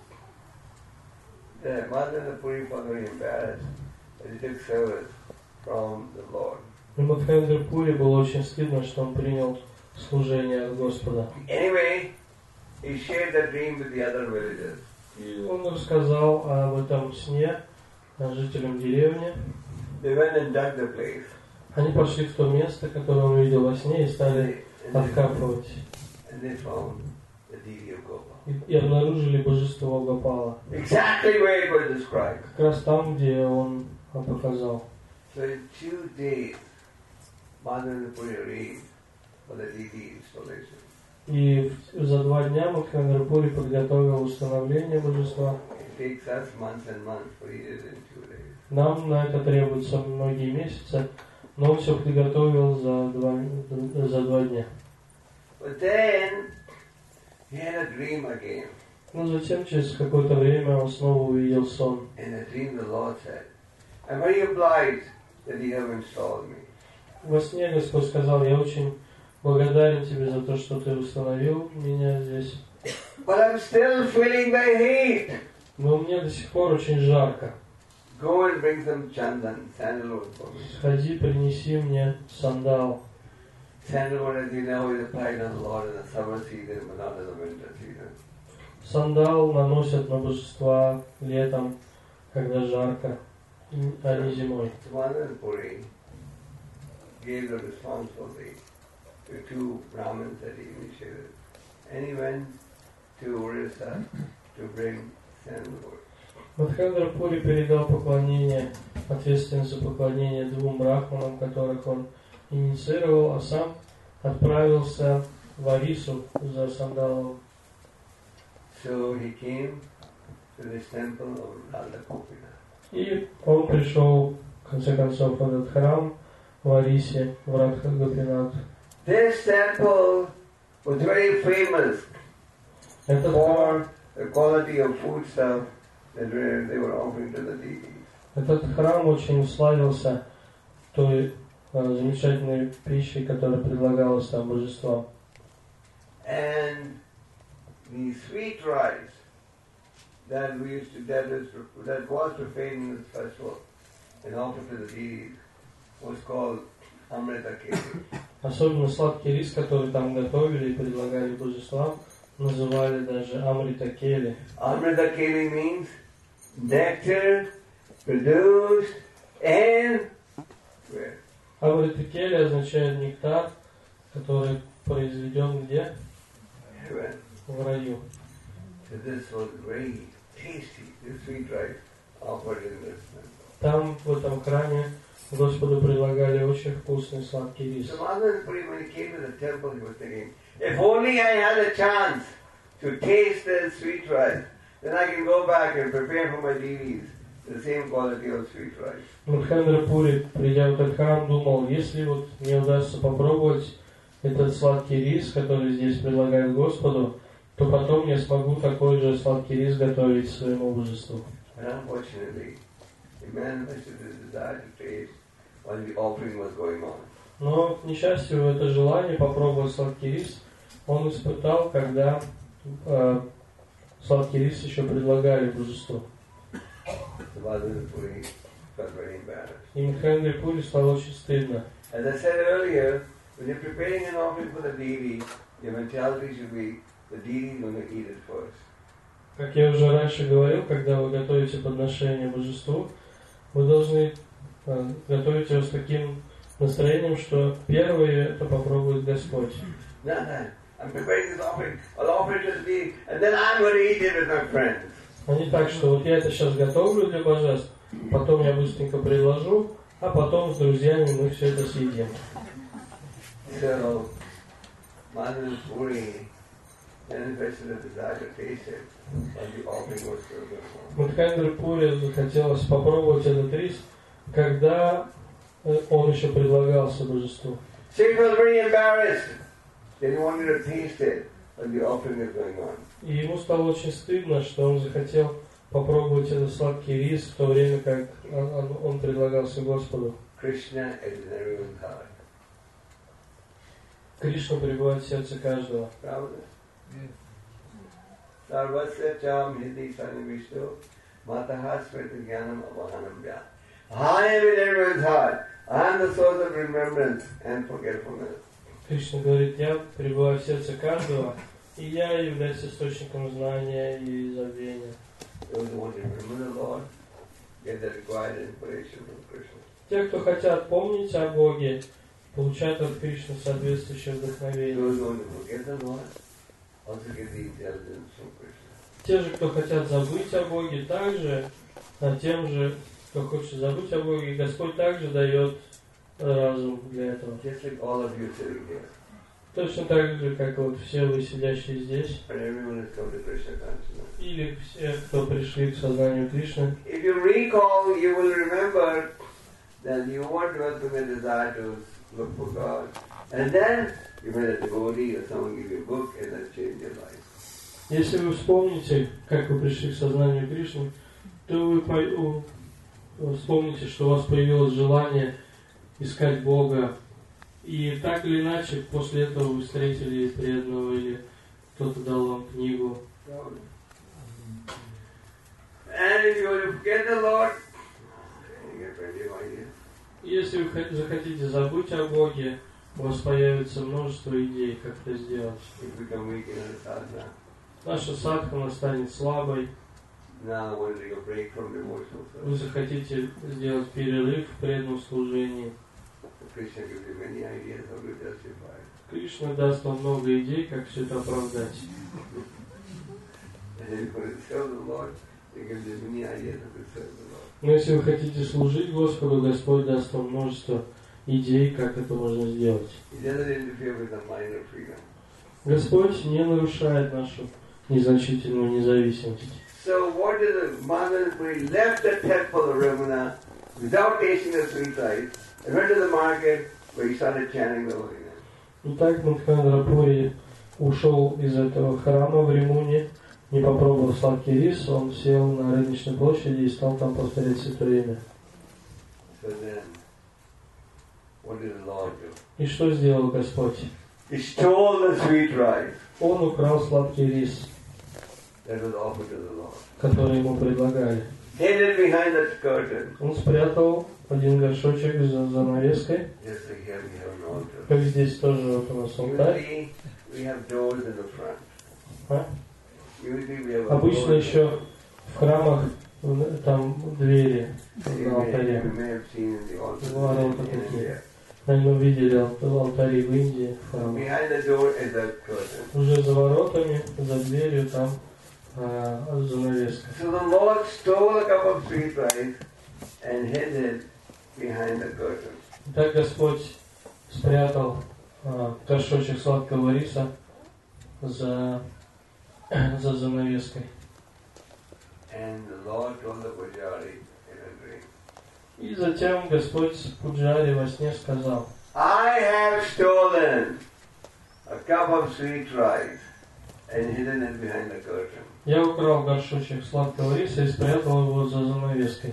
the Madhavendra Puri was very embarrassed that he took service from the Lord. И Мадхавендра Пури было очень стыдно, что он принял служение от Господа. Anyway, he shared the dream with the other villagers. И он рассказал об этом сне жителям деревни. They went and dug the place. Они пошли в то место, которое он видел во сне, и стали откапывать. And they found the deity of Gopal. И обнаружили божество Гопала. Exactly where it was described. Как раз там, где он показал. So in 2 days, Madhavendra Puri arranged for the deity installation. И за 2 дня Мадхавендра Пури подготовил установление божества. It takes us months and months, but he did it in 2 days. Нам на это требуется многие месяцы, но он все подготовил за 2 дня. But then, he had a dream again. Но затем, через какое-то время, он снова увидел сон. In the dream the Lord said, I'm very obliged that you have installed me. Во сне Господь сказал, я очень благодарен тебе за то, что ты установил меня здесь. But I'm still feeling the heat. Но мне до сих пор очень жарко. Go and bring some chandan, sandalwood for me. Сходи, принеси мне сандал. Sandalwood, as you know, is applied on the Lord in the summer season, but not in the winter season. Сандал наносят на божества летом, когда жарко, а не зимой. Madhavendra Puri gave the responsibility to two Brahmins that he initiated. And he went to Orissa to bring sandalwood. Мадхендра Пури передал поклонение, ответственность за поклонение двум брахманам, которых он инициировал, а сам отправился в Орису за сандалом. So he came to this temple of Radha Gopinath. И он пришел, в конце концов, в этот храм в Арисе, в Радха Гопинат. This temple was very famous for the quality of foodstuff that they were offering to the deities. Этот храм очень славился той замечательной пищей, которая предлагалась там божествам. And the sweet rice that was prepared in this festival and offered to the deities was called Amrita Keli. Особенно сладкий рис, который там готовили и предлагали божествам, называли даже Амрита Кели. Amrita Keli means nectar produced in where? Амрита Кели означает нектар, который произведен где? Heaven. В раю. So this was very tasty, this sweet rice offered in this temple. Там, в этом храме, Господу предлагали очень вкусный сладкий рис. So Madhavan Puri, when he came to the temple, he was thinking, if only I had a chance to taste this sweet rice, then I can go back and prepare for my deities the same quality of sweet rice. Мадхендра Пури, придя в этот храм, думал, если вот мне удастся попробовать этот сладкий рис, который здесь предлагает Господу, то потом я смогу такой же сладкий рис готовить своему божеству. And unfortunately, he manifested his desire to taste while the offering was going on. Но, к несчастью, это желание попробовать сладкий рис он испытал, когда сладкий рис еще предлагали божеству. So Madhavan Puri felt very embarrassed. И Мадхендре Пури стало очень стыдно. As I said earlier, when you're preparing an offering for the deity, your mentality should be the deity is going to eat it first. Как я уже раньше говорил, когда вы готовите подношение божеству, вы должны готовить его с таким настроением, что первый это попробует Господь. I'm preparing this offering, I'll offer it to the deity, and then I'm going to eat it with my friends. А не так, что вот я это сейчас готовлю для божеств, потом я быстренько предложу, а потом с друзьями мы все это съедим. So, Madhavan Puri manifested a desire to taste it while the offering was still going on. Мадхендра Пури захотелось попробовать этот рис, когда он еще предлагался божеству. So he was very embarrassed. Then he wanted to taste it while the offering is going on. И ему стало очень стыдно, что он захотел попробовать этот сладкий рис в то время, как он предлагался Господу. Krishna is in everyone's heart. Кришна пребывает в сердце каждого. Pravda? Sarvasya cham hiti sanivishto mataha smriti jnanam avahanam jnana. I am in everyone's heart. I am the source of remembrance and forgetfulness. Кришна говорит, я пребываю в сердце каждого, и я являюсь источником знания и забвения. Those who want to remember the Lord get the required inspiration from Krishna. Те, кто хотят помнить о Боге, получают от Кришны соответствующее вдохновение. Those who want to forget the Lord also get the intelligence from Krishna. Те же, кто хотят забыть о Боге, также, а тем же, кто хочет забыть о Боге, Господь также дает разум для этого. Just like all of you sitting here. Точно так же, как вот все вы, сидящие здесь, And everyone has come to Krishna consciousness. или все, кто пришли к сознанию Кришны. If you recall, you will remember that you were developing a desire to look for God. And then you met a devotee or someone give you a book and that changed your life. Если вы вспомните, как вы пришли к сознанию Кришны, то вы вспомните, что у вас появилось желание искать Бога. И так или иначе, после этого вы встретили преданного или кто-то дал вам книгу. And if you forget the Lord, you get plenty of ideas. Если вы захотите забыть о Боге, у вас появится множество идей, как это сделать. You become weak in the sadhana. Наша садхана станет слабой. Now I want to take a break from devotional Вы service. захотите сделать перерыв в преданном служении. Krishna gives you many ideas how to justify it. Кришна даст вам много идей, как все это оправдать. And if you want to serve the Lord, He gives you many ideas how to serve the Lord. Но если вы хотите служить Господу, Господь даст вам множество идей, как это можно сделать. He doesn't interfere with the minor freedom. Господь не нарушает нашу незначительную независимость. So what did the Madhavapuri left the temple of Ramana without tasting the sweet rice and went to the market where he started chanting the holy name. Итак, Мадхвендра-пури ушел из этого храма в Римуне, не попробовал сладкий рис, он сел на рыночной площади и стал там повторять святое имя. So then, what did the Lord do? И что сделал Господь? He stole the sweet rice Он украл сладкий рис, That was offered to the Lord. который ему предлагали. hid it behind the curtain. Он спрятал один горшочек за занавеской, Just like here we have an altar. как здесь тоже вот у нас алтарь. Usually we have doors in the front. А? Usually we have a Обычно door. еще в храмах там двери You на алтаре. may have seen in the altar Ворота in такие. India. Наверное, видели алтари в Индии, в храмах. Behind the door is a curtain. Уже за воротами, за дверью там занавеска. So the Lord stole a cup of sweet rice and hid it behind the curtain. Так Господь спрятал горшочек сладкого риса за занавеской. And the Lord told the Pujari in a dream. И затем Господь Пуджари во сне сказал: I have stolen a cup of sweet rice and hidden it behind the curtain. Я украл горшочек сладкого риса и спрятал его за занавеской.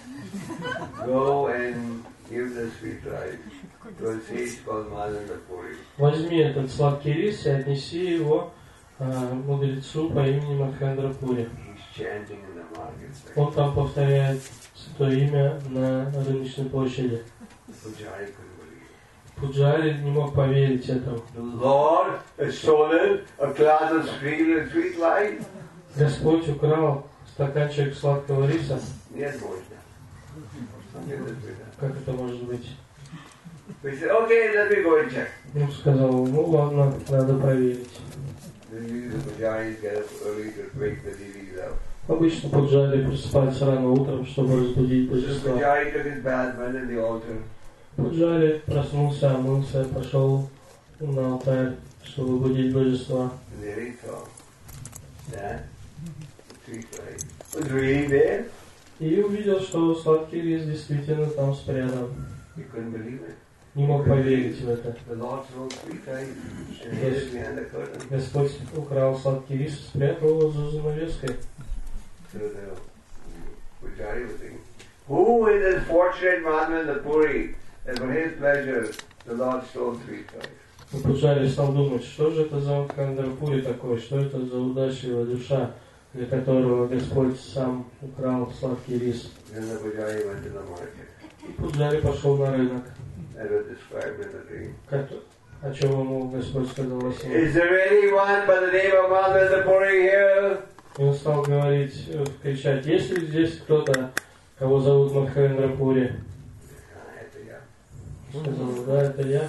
Go and give the sweet rice to a sage called Madhavapuri. Возьми этот сладкий рис и отнеси его мудрецу по имени Мадхвендра-пури. He's chanting in the marketplace. Он там повторяет свое имя на рыночной площади. Pujari couldn't believe it. Пуджари не мог поверить этому. The Lord has stolen a glass of sweet rice. Господь украл стаканчик сладкого риса. Yes, Moshna. Something that's with that. Как это может быть? We said, okay, let me go and check. Он сказал: ну ладно, надо проверить. Usually the Pujaris get up early to wake the deities up. Обычно Пуджари просыпается рано утром, чтобы разбудить So the божества. Pujari took his bath, went in the altar. Пуджари проснулся, омылся, пошел на алтарь, чтобы будить божества. And there he saw that sweet rice. Was really there. И увидел, что сладкий рис действительно там спрятан. He couldn't believe it. Не мог поверить в это. The Lord stole sweet rice and hid it behind the curtain. Господь украл сладкий рис и спрятал его за занавеской. So the Pujari was thinking, Who is this fortunate Madhavapuri that for his pleasure the Lord stole sweet rice? И Пуджари стал думать, что же это за Мадхвендра-пури такой, что это за удачливая душа, для которого Господь сам украл сладкий рис. then the Pujari went to the market. И Пуджари пошел на рынок. That was described in the dream. О чем ему Господь сказал во сне. Is there anyone by the name of Madhavapuri here? И он стал говорить, кричать: есть ли здесь кто-то, кого зовут Мадхвендра-пури? Это я. Сказал: да, это я.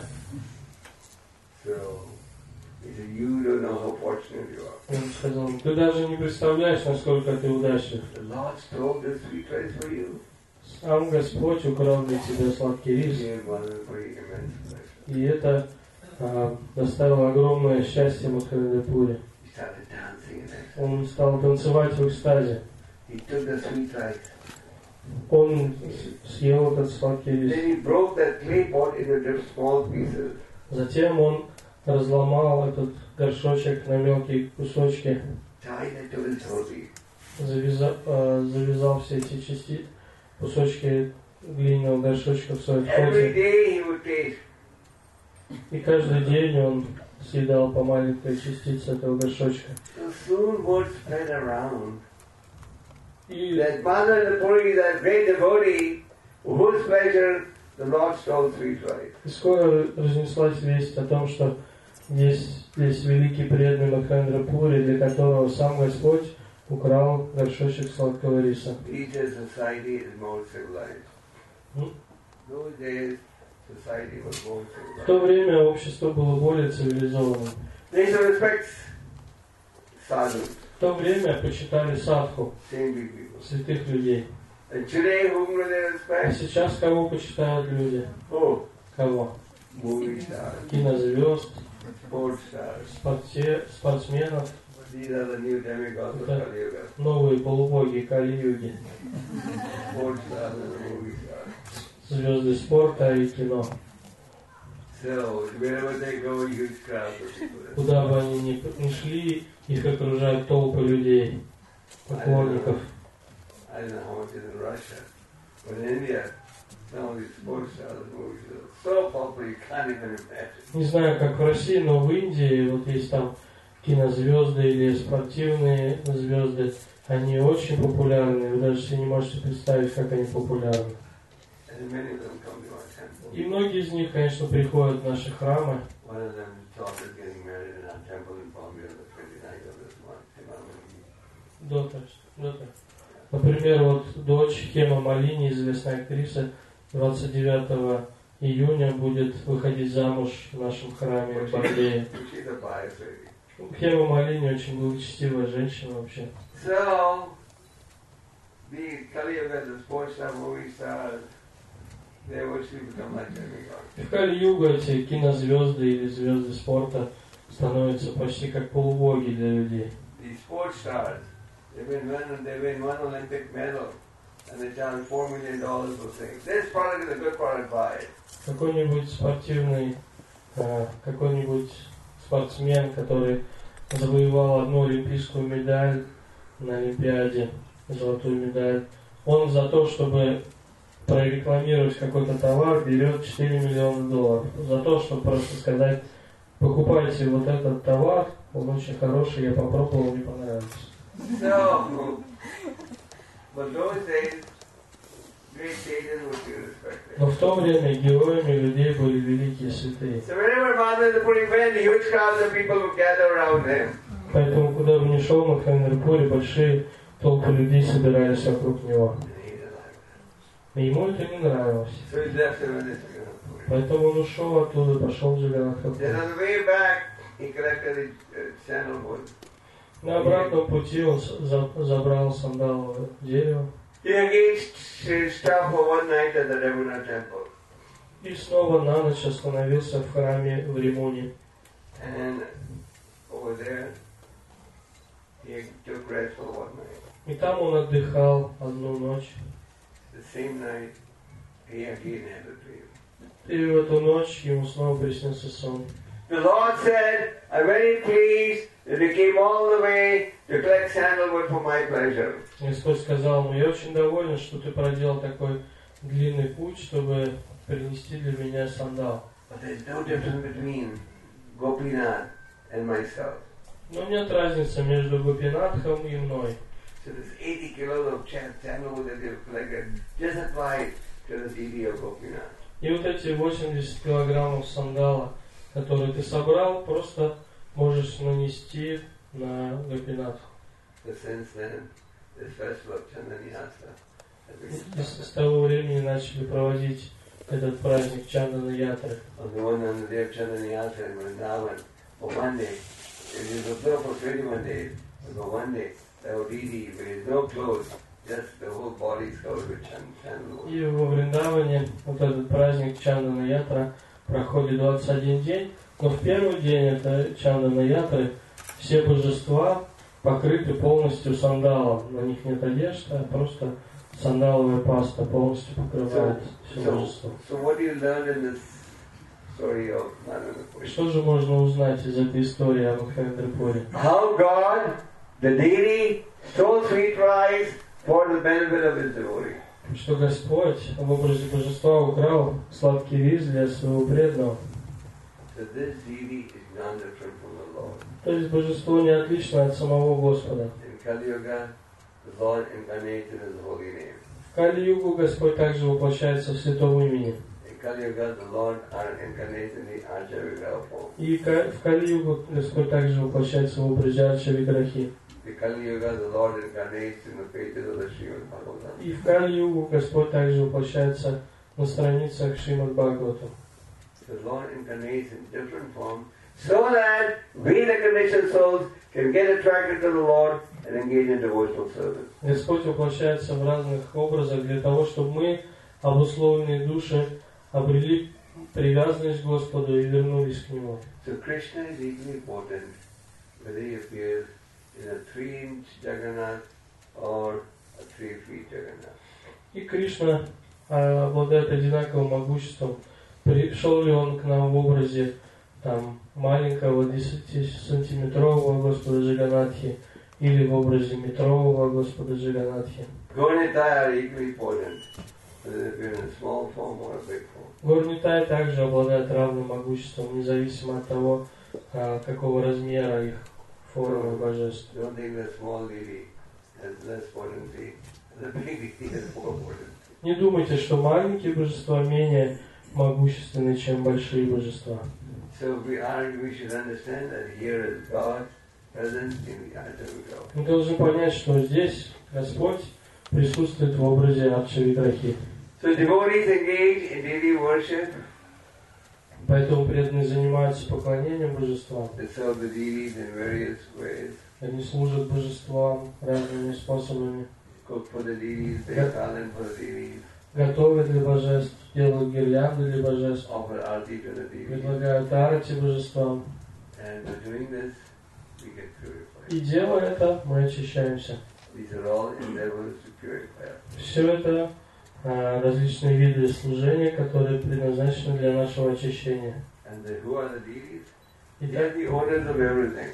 So he said, you don't know how fortunate you are. И он сказал: ты даже не представляешь, насколько ты удачлив. The Lord stole this sweet rice for you. Сам Господь украл для тебя сладкий He рис. gave Madhavapuri immense pleasure. И это доставило огромное счастье Мадхвендра-пури. He started dancing in it. Он стал танцевать в экстазе. He took the sweet rice. Он съел этот сладкий рис. Then he broke that clay pot into just small pieces. Затем он разломал этот горшочек на мелкие кусочки, Tied it to his dhoti. завязал все эти кусочки глиняного горшочка в своей Every ходе. day he would taste. И каждый день он съедал по маленькой частице этого горшочка. So soon word spread around И, That Madhavapuri is a great devotee for whose pleasure the Lord stole sweet rice. и скоро разнеслась весть о том, что здесь великий преданный Мадхвендра-пури, для которого сам Господь украл горшочек сладкого риса. each society is more civilized. Hmm? Those days society was going В through. то время общество было более цивилизованным. They used to respect sadhus, В то время почитали садху, saintly people. святых людей. And today, whom do they А respect? сейчас кого почитают люди? Oh, Кого? movie stars, Кинозвезд, sports stars. спортсменов, These are the new demigods of Okay. Kali Yuga. новые полубоги Кали-юги, Sports stars and the movie stars. звезды спорта и кино. So, wherever they go, huge crowds of people. Куда бы они ни шли, их окружают толпы людей, поклонников. I don't know how much is in Russia, but in India, some of these sports stars and movie stars are so popular you can't even imagine. Не знаю, как в России, но в Индии вот есть там кинозвезды или спортивные звезды. Они очень популярны. Вы даже себе не можете представить, как они популярны. And many of them come to our temple. И многие из них, конечно, приходят в наши храмы. One of them daughter is getting married in our temple in Bombay on the 29th of this month. Дота. Например, вот дочь Хема Малини, известная актриса, 29 июня будет выходить замуж в нашем храме в Бомбее. She's a pious lady. Хема Малини очень благочестивая женщина вообще. So, the Kali Yuga, the sports star, movie stars, they eventually become like demigods. В Кали-югу эти кинозвезды или звезды спорта становятся почти как полубоги для людей. The sports stars, they win one Olympic medal, and they charge $4 million for things. This product is a good product, buy it. Какой-нибудь спортсмен, который завоевал одну олимпийскую медаль на Олимпиаде, золотую медаль, он за то, чтобы прорекламировать какой-то товар, берет $4 миллиона. За то, чтобы просто сказать, покупайте вот этот товар, он очень хороший, я попробовал, мне понравился. So, but those days, great sages would be respected. Но в то время героями людей были великие святые. So whenever Madhava Puri went, huge crowds of people would gather around him. Поэтому, куда бы ни шел Махавендрапури, большие толпы людей собирались вокруг него. And he didn't like it. И ему это не нравилось. So he left him in his Puri. Поэтому он ушел оттуда, пошел в Then Джаганнатхапури. on the way back, he collected his sandalwood. На обратном пути он забрал сандаловое дерево He engaged his staff for one night at the Ramana temple. и снова на ночь остановился в храме в Римуне. And over there, he took rest for one night. И там он отдыхал одну ночь. The same night, he again had a dream. И в эту ночь ему снова приснился сон. The Lord said, I'm very pleased that you came all the way to collect sandalwood for my pleasure. Господь сказал ему, я очень доволен, что ты проделал такой длинный путь, чтобы принести для меня сандал. But there's no difference between Gopinath and myself. Но нет разницы между Гопинатхом и мной. So this 80 kilos of sandalwood that you've collected just apply to the deity of Gopinath. И вот эти 80 килограммов сандала, которые ты собрал, просто можешь нанести на Гопинатху. So since then, this festival of Chandanyasa has been И с того времени начали проводить этот праздник Чандана-ятры. on the day of Chandanyasa in Vrindavan for one day. It is observed for 21 days. But for one day, the deity wears no clothes, just the whole body is covered with candlewood. И во Вриндаване вот этот праздник Чандана-ятра проходит 21 день, но в первый день это Чандана-ятры все божества покрыты полностью сандалом. На них нет одежды, а просто сандаловая паста полностью покрывает все божество. So what do you learn in this story of Madhavapuri? Что же можно узнать из этой истории о Махавендрапуре? How God, the deity, stole sweet rice for the benefit of his devotee. Что Господь в образе божества украл сладкий рис для своего преданного. So this deity is non different from the Lord. То есть божество не отлично от самого Господа. In Kali Yuga, the Lord incarnates in his holy name. В Кали-югу Господь также воплощается в святом имени. In Kali Yuga, the Lord incarnates in the Archa Vigraha form. И в Кали-югу Господь также воплощается в образе Арча-Виграхи. In Kali Yuga, the Lord incarnates in the pages of the Srimad Bhagavatam. И в Кали-югу Господь также воплощается на страницах Шримад Бхагаватам. The Lord incarnates in different form so that we, the conditioned souls, can get attracted to the Lord and engage in devotional service. Господь воплощается в разных образах для того, чтобы мы, обусловленные души, обрели привязанность к Господу и вернулись к Нему. So Krishna is equally important whether he appears in a 3-inch Jagannath or a 3 feet Jagannath. И Кришна обладает одинаковым могуществом. Пришел ли он к нам в образе там, маленького 10-сантиметрового Господа Джаганатхи или в образе метрового Господа Джаганатхи? Gaur-Nitai are equally important whether they appear in a small form or a big form. Гор-Нитай также обладает равным могуществом, независимо от того, какого размера их формы божеств. Don't think the small deity has less potency, the big deity has more potency. Не думайте, что маленькие божества менее могущественны, чем большие божества. So we should understand that here is God present in the Adya. Мы должны понять, что здесь Господь присутствует в образе Адшавидрахи. So devotees engage in daily worship. Поэтому преданные занимаются поклонением божествам. They serve the deities in various ways. Они служат божествам разными способами. Cook for the deities, bake talent for the deities. Готовят для божеств, делают гирлянды для божеств, Offer arti to the deities. предлагают арати божествам. And by doing this, we get purified. И делая это, мы очищаемся. These are all endeavors to purify us. Все это различные виды служения, которые предназначены для нашего очищения. And who are the deities? They Итак, are the owners of everything.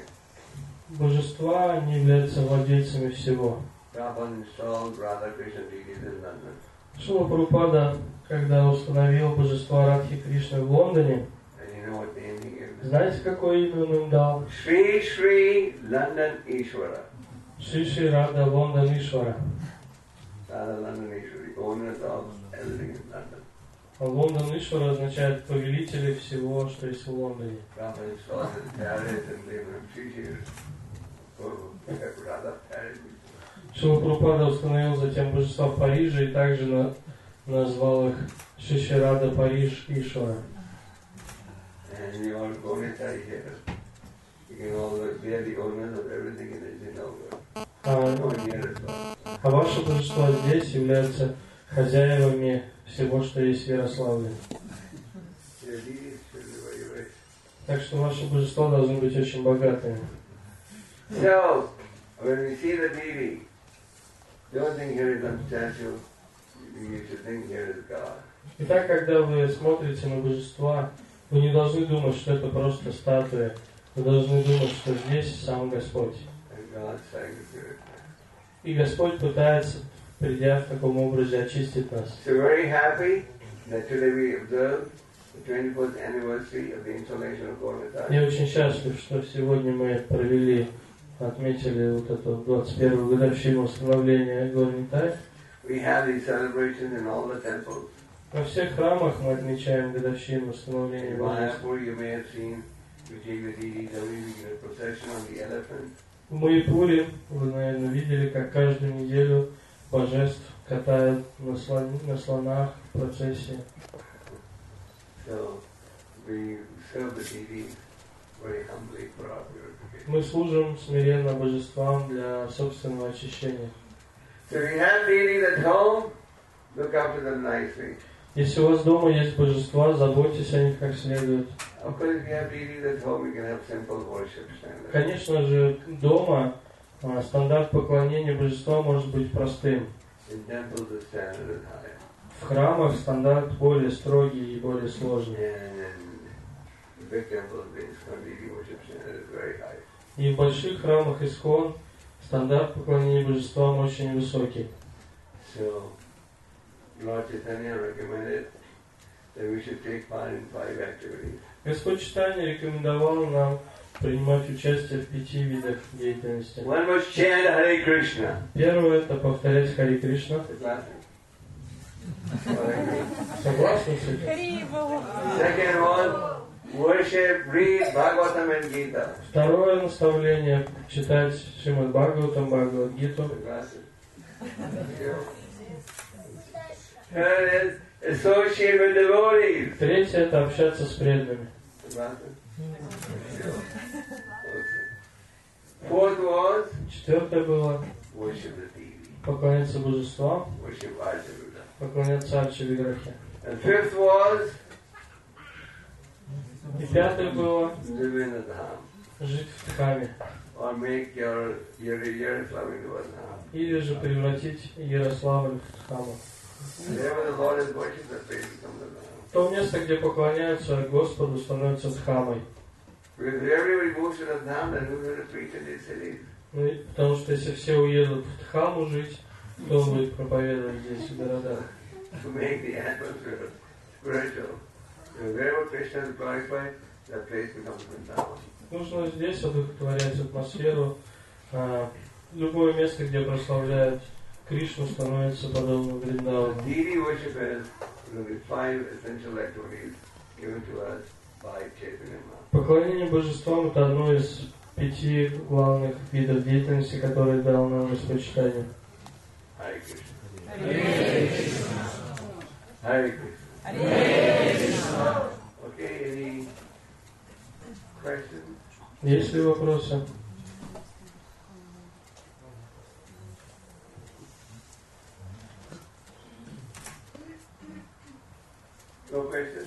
божества, они являются владельцами всего. Prabhupada installed Radha Krishna deities in London. Шрила Прабхупада, когда установил божество Радхи Кришны в Лондоне, And you know what name he gave them? знаете, какое имя он им дал? Shri Shri London Ishwara. Шри Рада Лондон Ишвара. Radha London Ishwara, the owners of everything in London. А Лондон Ишвара означает повелители всего, что есть в Лондоне. Prabhupada installed his chariot and gave him 3 years. Radha chariot. Шрила Прабхупада установил затем божества в Париже и также назвал их Шиширада Париж Ишвара. And you all go inside here. You can all they are the owners of everything in India. А ваши божества здесь являются хозяевами всего, что есть в Ярославле. Так что ваши божества должны быть очень богатыми. So, when we see the deity, don't think here is some statue. You should think here is God. Итак, когда вы смотрите на божества, вы не должны думать, что это просто статуя. Вы должны думать, что здесь сам Господь. And God's trying to purify. И Господь пытается, придя в таком образе, очистить нас. So very happy that today we observe the 24th anniversary of the installation of Gaur-Nitai. Я очень счастлив, что сегодня мы отметили вот эту 21-ю годовщину установления Гор-Нитай. We have these celebrations in all the temples. Во всех храмах мы отмечаем годовщину установления In божества. Mayapur you may have seen, we take the deities every week in a procession on the elephant. В Майяпуре вы, наверное, видели, как каждую неделю божеств катают на слонах в процессии. So we serve the deities very humbly for our purification. Мы служим смиренно божествам для собственного очищения. So if you have deities at home, look after them nicely. Если у вас дома есть божества, заботьтесь о них как следует. Of course, if you have deities at home, you can have simple worship standards. Конечно же, дома стандарт поклонения божества может быть простым. In temples, the standard is higher. В храмах стандарт более строгий и более сложный. And in big temples, the ISKCON deity worship standard is very high. И в больших храмах ИСККОН стандарт поклонения божествам очень высокий. So, Lord Chaitanya recommended that we should take part in 5 activities. Господь Чайтанья рекомендовал нам принимать участие в 5 видах деятельности. One was chant Hare Krishna. Первое – это повторять Харе Кришна. Согласны с этим? Second one, worship, read Bhagavatam and Gita. Второе наставление – читать Шримад Бхагаватам, Бхагавад-гиту. Third is associate with devotees. Третье – это общаться с преданными. Fourth was Четвертое было worship the deity, поклоняться божествам, worship Arjuna. поклоняться Арчи Виграхе. And fifth was И пятое было live in the dham, жить в Дхаме. or make your Yerusalem into a dham. Или же превратить Ярославль в Дхаму. Wherever the Lord is worshipped, the place becomes a dham. То место, где поклоняются Господу, становится Дхамой. Because if everybody moves to the dham, then who's going to preach in these cities? Ну, потому что если все уедут в Дхаму жить, кто будет проповедовать здесь, в городах? To make the atmosphere spiritual. Because wherever Krishna is glorified, that place becomes Vrindavan. Нужно здесь одухотворять атмосферу. Любое место, где прославляют Кришну, становится подобным Вриндавану. Deity worship is one of the 5 essential activities given to us by Chaitanya Mahaprabhu. Поклонение божествам – это одно из 5 главных видов деятельности, которые дал нам Господь Чайтанья. Hare Krishna. Hare Krishna. Okay, any questions? Есть ли вопросы? No questions?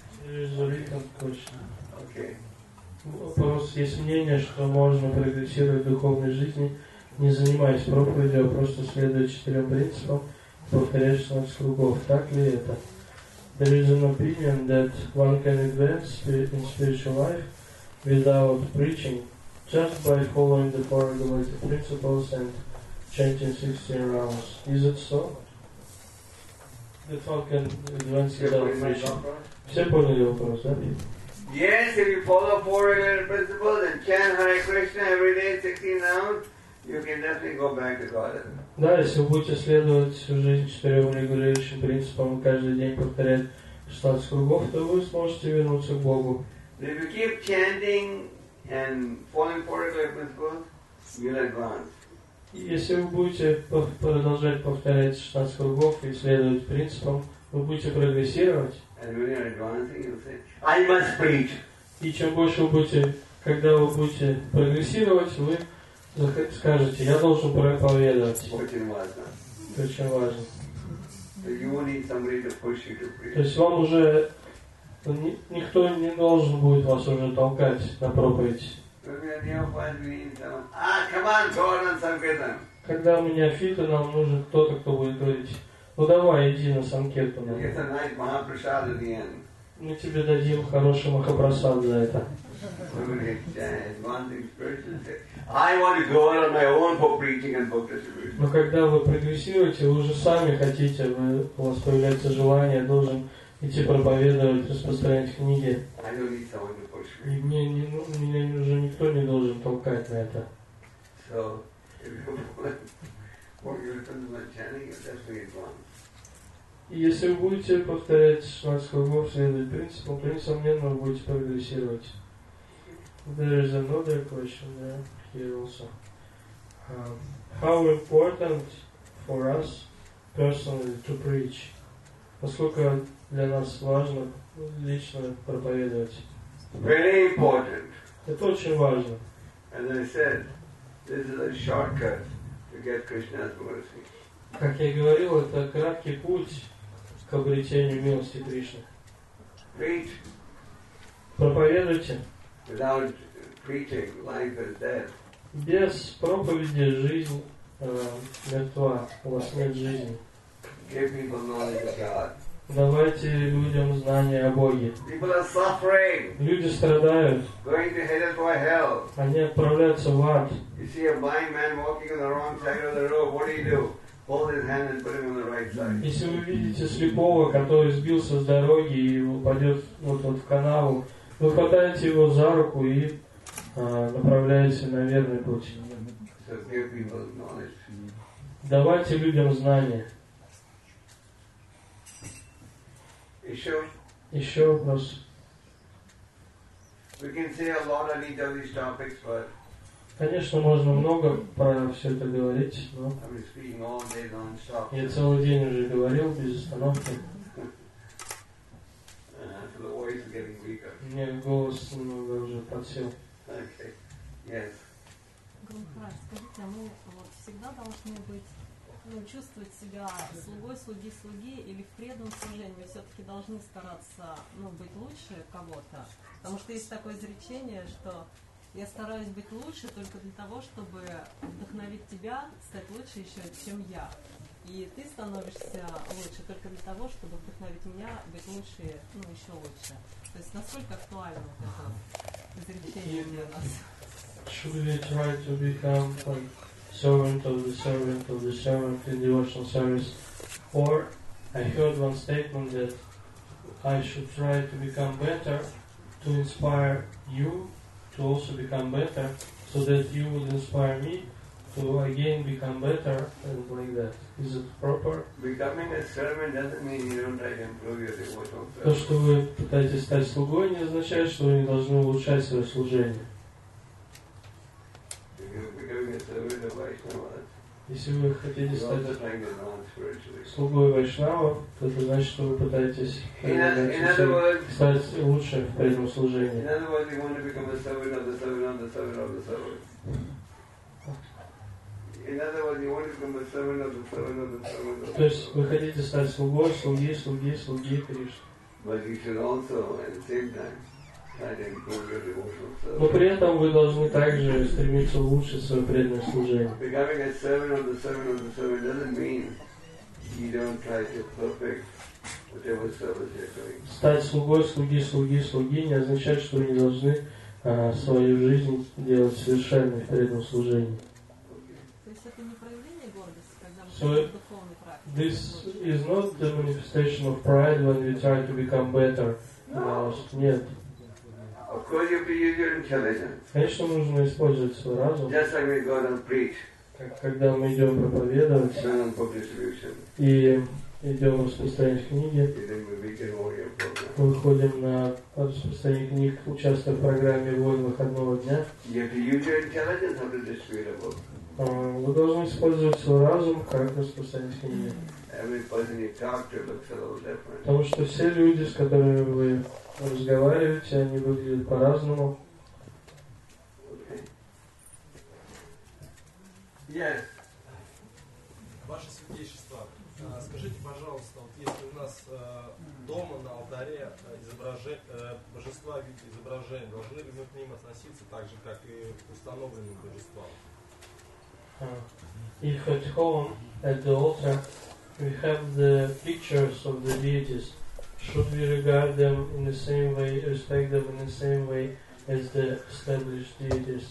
Okay. Вопрос. Есть мнение, что можно прогрессировать в духовной жизни, не занимаясь проповедью, а просто следуя 4 принципам, повторяя 16 кругов. Так ли это? There is an opinion that one can advance in spiritual life without preaching, just by following the 4 regulated principles and chanting 16 rounds. Is it so? That one can advance without preaching. Все поняли вопрос, да? Yes, if you follow 4 regulated principles and chant Hare Krishna every day 16 rounds, you can definitely go back to Godhead. Да, если вы будете следовать всю жизнь 4 регулирующим принципам и каждый день повторять 16 кругов, то вы сможете вернуться к Богу. If you keep chanting and following 4 regulated principles, you'll advance. И если вы будете продолжать повторять 16 кругов и следовать принципам, вы будете прогрессировать. And when you're advancing, you'll say, I must preach. И чем больше вы будете, когда вы будете прогрессировать, вы скажете, я должен проповедовать. Очень важно. Это очень важно. So you won't need somebody to push you to preach. То есть вам уже никто не должен будет вас уже толкать на проповедь. When we are neophytes, we need someone. Come on, go on Sankirtan. Когда мы неофиты, нам нужен кто-то, кто будет говорить, ну давай, иди на Санкиртану. Get a nice Mahaprasad at the end. Мы тебе дадим хороший Махапрасад за это. I want to go on my own for preaching and book distribution. Но когда вы прогрессируете, вы уже сами хотите, у вас появляется желание, я должен идти проповедовать, распространять книги. I don't need someone to push И me. меня уже никто не должен толкать на это. So, if you want to listen to my chanting, it's definitely one. И если вы будете повторять 16 кругов, следовать принципам, то, несомненно, вы будете прогрессировать. There is another question there, here also. How important for us personally to preach? Насколько для нас важно лично проповедовать? Very important. Это очень важно. As I said, this is a shortcut to get Krishna's mercy. Как я говорил, это краткий путь к обретению милости Кришны. Preach. Проповедуйте. Without preaching, life is dead. Без проповеди жизнь мертва, у вас нет жизни. Give people knowledge of God. Давайте людям знания о Боге. People are suffering, Люди страдают, going to hell for hell. они отправляются в ад. You see a blind man walking on the wrong side of the road, what do? Hold his hand and put him on the right side. Если вы видите слепого, который сбился с дороги и упадет вот в канаву, вы хватаете его за руку и направляете на верный путь. So give people knowledge. Давайте людям знания. Еще вопрос. We can say a lot on each of these topics, but Конечно, можно много про все это говорить, но I've been speaking all day non-stop. я целый день уже говорил без остановки. So the voice is getting weaker. Мне голос немного уже подсел. Okay. Yes. Гурухараш, скажите, а мы вот всегда должны быть, чувствовать себя слугой, слуги, или в преданном служении мы все-таки должны стараться, быть лучше кого-то? Потому что есть такое изречение, что я стараюсь быть лучше только для того, чтобы вдохновить тебя стать лучше еще, чем я. И ты становишься лучше только для того, чтобы вдохновить меня быть лучше, еще лучше. То есть насколько актуально вот это изречение для нас? Should we try to become like servant of the servant of the servant in devotional service? Or I heard one statement that I should try to become better to inspire you to also become better, so that you would inspire me to again become better, and like that. Is it proper? Becoming a servant doesn't mean you don't try to improve your devotional То, service. что вы пытаетесь стать слугой, не означает, что вы не должны улучшать свое служение. If you're becoming a servant of Vaishnavas, Если вы хотите you're стать also trying to advance spiritually. слугой Вайшнава, то это значит, что вы пытаетесь In other words, стать лучше в преданном in служении. other words, you want to become a servant of the servant of the servant of the servant. In other words, you want to become a servant of the servant of the servant of То есть the вы servant. хотите стать слугой, слуги Кришны. But you should also, at the same time, try to improve your devotional Но при service. этом вы должны также стремиться улучшить свое преданное служение. Becoming a servant of the servant of the servant doesn't mean you don't try to perfect whatever service you're doing. Стать слугой слуги не означает, что вы не должны свою жизнь делать совершенной в преданном служении. То есть это не проявление гордости, когда мы So хотим духовной практики? This is not the manifestation of pride when we try to become better. Нет. Of course, you have to use your intelligence. Конечно, нужно использовать свой разум. Just like we go out and preach, Когда мы идем проповедовать turn on book distribution, и идем распространять книги, you think the weekend warrior program. выходим на распространение книг, участвуя в программе «Воин выходного дня», You have to use your intelligence how to distribute a book. вы должны использовать свой разум, как распространять книги. Every person you talk to looks a little different. Потому что все люди, с которыми вы разговариваете, они выглядят по-разному. Okay. Yes. Ваше Святейшество, скажите, пожалуйста, вот если у нас дома на алтаре божества в виде изображения, должны ли мы к ним относиться так же, как и к установленным божествам? If at home, at the altar, we have the pictures of the deities, should we regard them in the same way, respect them in the same way as the established deities?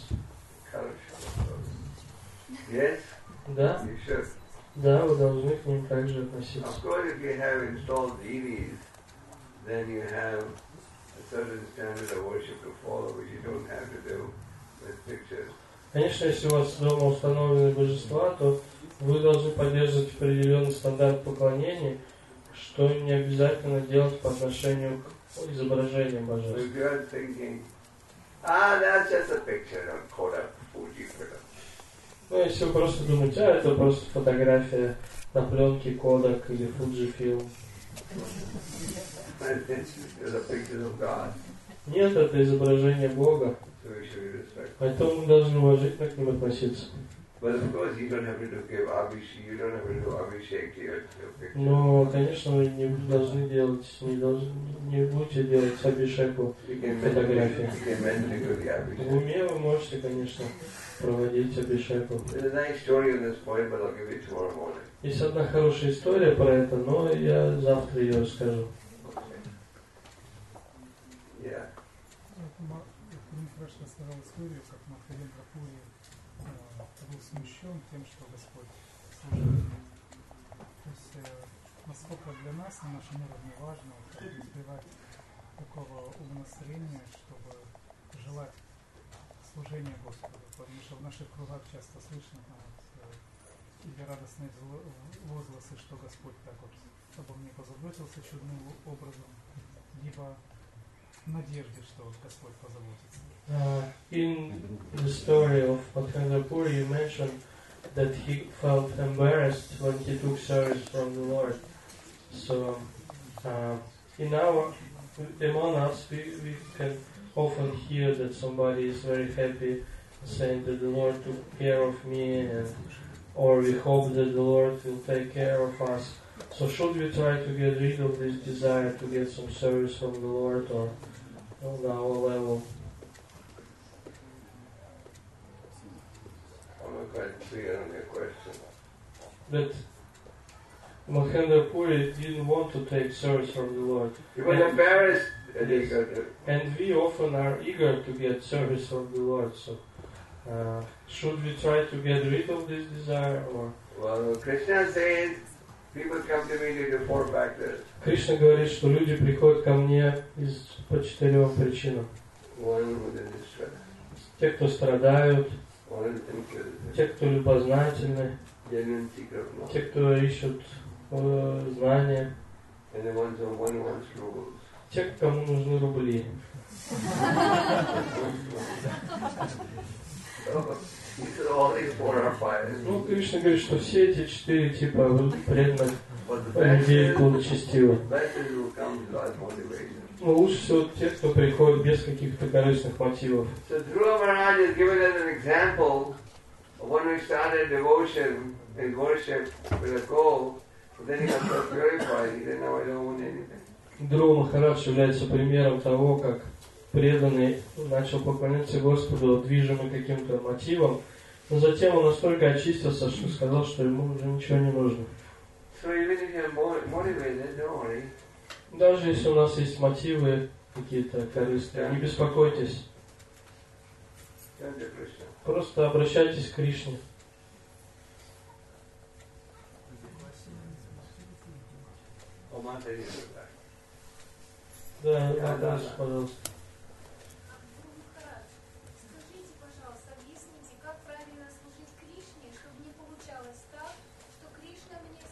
Yes, Да? you should. Да, вы должны к ним также относиться. Of course, if you have installed deities, then you have a certain standard of worship to follow, which you don't have to do with pictures. Конечно, если у вас дома установлены божества, то вы должны поддерживать определенный стандарт поклонения, что не обязательно делать по отношению к изображениям So божеств. if you are thinking, that's just a picture on Kodak Fuji film. Ну, если вы просто думаете, это просто фотография на пленке Kodak или Fujifilm. It's a picture of God, Нет, это изображение Бога, so we should be respectful. поэтому мы должны уважительно к ним относиться. But of course, you don't have to give abhishek, you don't have to do abhishek to your picture. Но, конечно, вы не должны делать, не будете делать абишеку You can фотографии. mentally do the В abhishek. уме вы можете, конечно, проводить абишеку. There's a nice story on this point, but I'll give it tomorrow morning. Есть одна хорошая история про это, но я завтра ее расскажу. Yeah. Хорошо рассказал историю, как Махарадра Пури был смущен тем, что Господь служит. То есть, насколько для нас на нашем уровне важно избегать такого умонастроения, чтобы желать служения Господу. Потому что в наших кругах часто слышно или радостные возгласы, что Господь так вот обо мне позаботился чудным образом, либо надежде, что вот Господь позаботится. In the story of Madhvendra Puri, you mentioned that he felt embarrassed when he took service from the Lord. So, among us, we can often hear that somebody is very happy, saying that the Lord took care of me, or we hope that the Lord will take care of us. So should we try to get rid of this desire to get some service from the Lord, or on our level? I'm not quite clear on your question. That Madhvendra Puri didn't want to take service from the Lord. He was embarrassed that he Yes. got it. And we often are eager to get service from the Lord. So, should we try to get rid of this desire, or? Well, Krishna says, people come to me due to 4 factors. Кришна говорит, что люди приходят ко мне по 4 причинам. One who is distressed, Те, кто страдают, one is inquisitive, те, кто любознательны, genuine seeker of knowledge, те, кто ищут знания, and the ones who one wants rules. те, кому нужны рубли. So, he said all these 4 are 5. Ну, Кришна говорит, что все эти 4 типа преданных But the best людей is, благочестивы. who comes without motivation. Но лучше всего те, кто приходит без каких-то корыстных мотивов. So Dhruva Maharaj is giving us an example of when we started devotion and worship with a goal, but then he got so purified, he said, now I don't want anything. Dhruva Махарадж является примером того, как преданный начал поклоняться Господу, движимый каким-то мотивом, но затем он настолько очистился, что сказал, что ему уже ничего не нужно. So even if you're motivated, don't worry. Даже если у нас есть мотивы какие-то корыстные, не беспокойтесь, Turn to Krishna. просто обращайтесь к Кришне. Oh, Mataji is back. Да, вопрос, пожалуйста. Скажите, пожалуйста, объясните, как правильно служить Кришне, чтобы не получалось так, что Кришна мне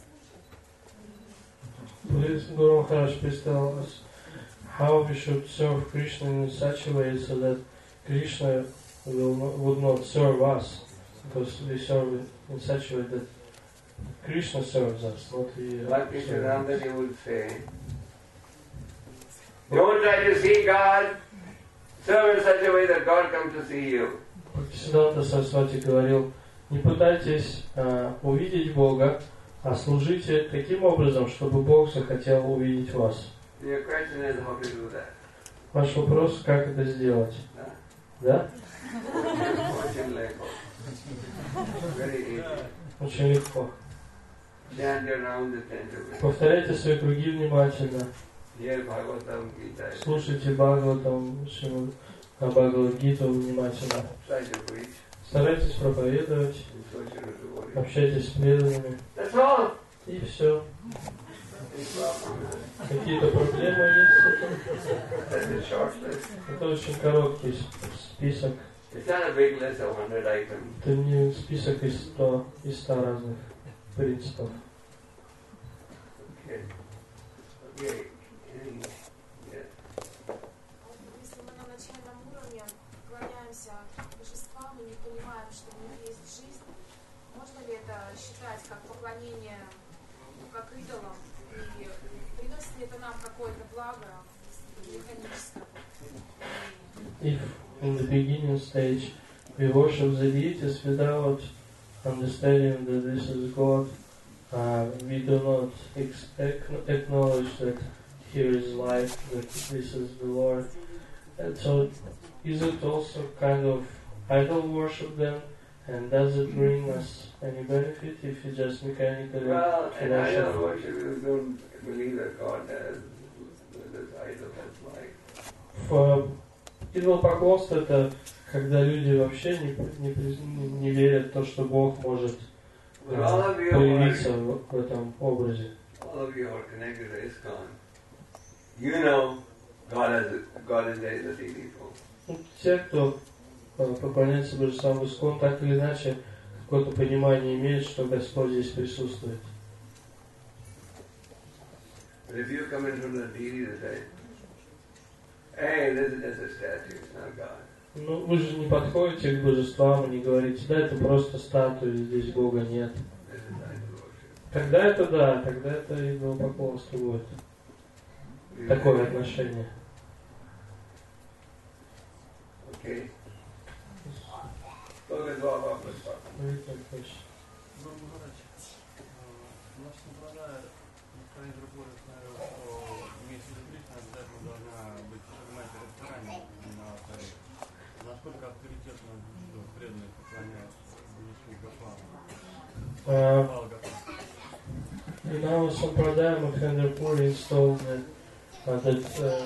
служит? Please, Guru Maharaj, please tell us how we should serve Krishna in such a way so that Krishna would not serve us, because we serve in such a way that Krishna serves us, not we. Like Krishna Ramdani would say, don't try to see God, serve in such a way that God comes to see you. Сиддхарта Сарасвати говорил, не пытайтесь увидеть Бога, а служите таким образом, чтобы Бог захотел увидеть вас. Your question is how to do that. Ваш вопрос, как это сделать? Да? Очень легко. Very easy. Очень легко. Chant around the center. Повторяйте свои круги внимательно. Hear Bhagavatam Gita. Слушайте Бхагаватам, Бхагавад-гиту внимательно. Try to preach. Старайтесь проповедовать, And so should you do it. общайтесь с преданными. That's all. И все. Any problem? Какие-то проблемы есть с этим? That's a short list. Это очень короткий список. It's not a big list of 100 items. Это не список из 100 разных принципов. Okay. Okay. Yeah. Если мы на начальном уровне поклоняемся божествам и не понимаем, что у них есть жизнь, можно ли это считать как поклонение, как идолам? И приносит ли это нам какое-то благо механическое? If in the beginning stage we worship the deities without understanding that this is God, we do not acknowledge that here is life, that this is the Lord. And so, is it also kind of idol worship then? And does it bring us any benefit if you just mechanically Well, and I worship? don't worship, you don't believe that God has, this idol has life. Идолопоклонство — это когда люди вообще не верят в то, что Бог может проявиться в этом образе. All of you are connected to ISKCON. You know God is there in the deity form. Те, кто поклоняется божествам в ИСККОН, так или иначе какое-то понимание имеет, что Господь здесь присутствует. But if you come into the deity side Hey, this is just a statue, it's not God. Ну, вы же не подходите к божествам и не говорите, да, это просто статуя, здесь Бога нет. This is idol worship. Тогда это да, тогда это идолопоклонство будет. Такое отношение. Okay. So that's all of us. Гуру Махарадж, наш Сампрадай хранит другое установил, что вместе с Кришной обязательно должна быть шагмати ресторане на алтаре. Насколько авторитетно преданные поклоняются божеству Гопала? In our Sampradaya, Mahendra Puri installed that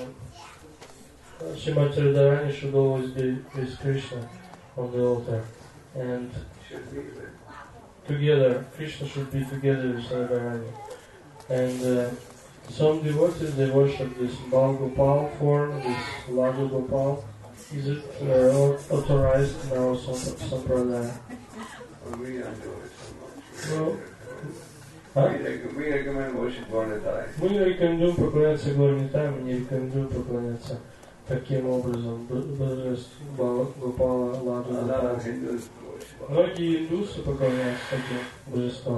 Srimati Radharani should always be with Krishna on the altar. And together, Krishna should be together with Radharani. And some devotees, they worship this Bal Gopal form, this Ladu Gopal. Is it authorized in our Sampradaya? We don't do it so much. No. А? We recommend worship Gornitai. Мы не рекомендуем поклоняться Горнитай, мы не рекомендуем поклоняться таким образом божеств Гопала, Ладу, Гопала. Многие индусы поклоняются таким божествам.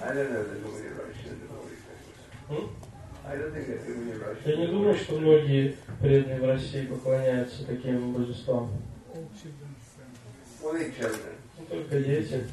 Я не думаю, что многие преданные в России поклоняются таким божествам. Ну, только дети.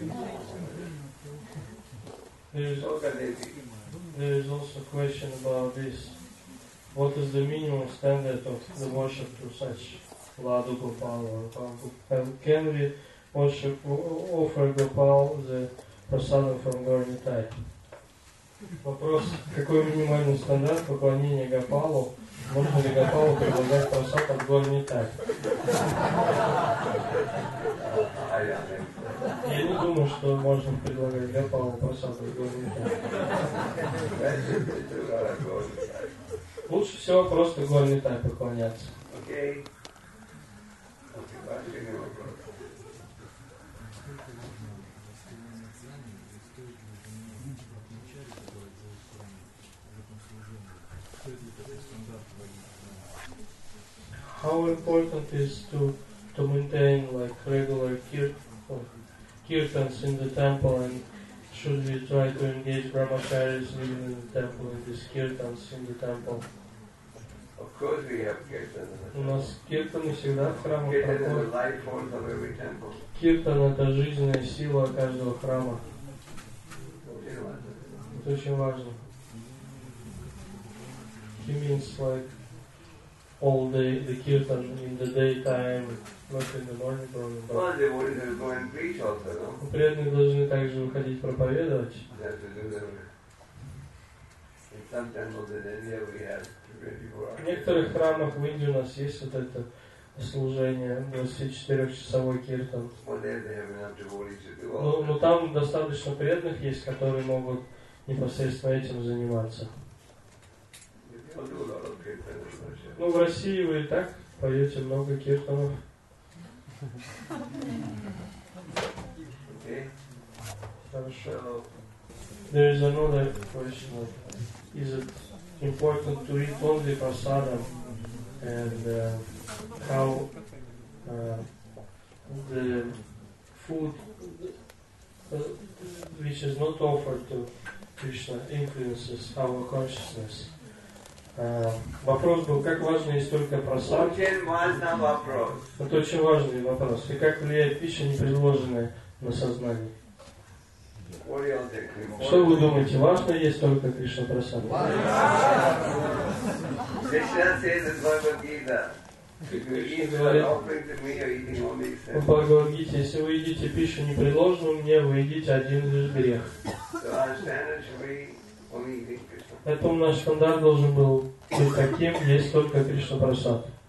There is also a question about this. What is the minimum standard of the worship to such Ladu Gopal or Gopal? Can we worship, offer Gopal the prasadam from Gornitai? Вопрос, какой минимальный стандарт поклонения Гопалу? Можно ли Гопалу предлагать прасад от Горнитай? Я не думаю, что можно предлагать Гопалу прасад от Горнитай. Лучше всего просто Горнитай поклоняться. How important is to maintain like regular kirtans in the temple, and should we try to engage brahmacharis living in the temple in these kirtans in the temple? Of course we have kirtan. У нас киртаны всегда в храмах Kirtan is the проходят. life force of every temple. Киртан — это жизненная сила каждого храма. Это очень важно. He means like all day the kirtan in the daytime, not in the morning probably. Well, the devotees will go and preach also, no? Преданные должны также выходить проповедовать. They have to do them. In some temples in India we have 24 hours. В некоторых храмах в Индии у нас есть вот это служение, 24-часовой киртан. Well, there they have enough devotees to do all Но that. там достаточно преданных есть, которые могут непосредственно этим заниматься. People do a lot of kirtan and worship. Ну, в России вы и так поете много киртанов. Okay? Хорошо. So, There is another question. Is it important to eat only prasadam, and how the food which is not offered to Krishna influences our consciousness? Вопрос был, как важно есть только прасад? очень важный вопрос. Это очень важный вопрос. И как влияет пища, не предложенная на сознание? What do you all think? Что вы думаете, важно есть только Кришна прасад? Krishna says in Bhagavad Gita, if you eat an offering to me, you're eating only sin. В Бхагавад-гите, если вы едите пищу, не предложенную мне, вы едите один лишь грех. So our standard should be only eating Krishna. Поэтому наш стандарт должен был быть таким, есть только Кришна прасад.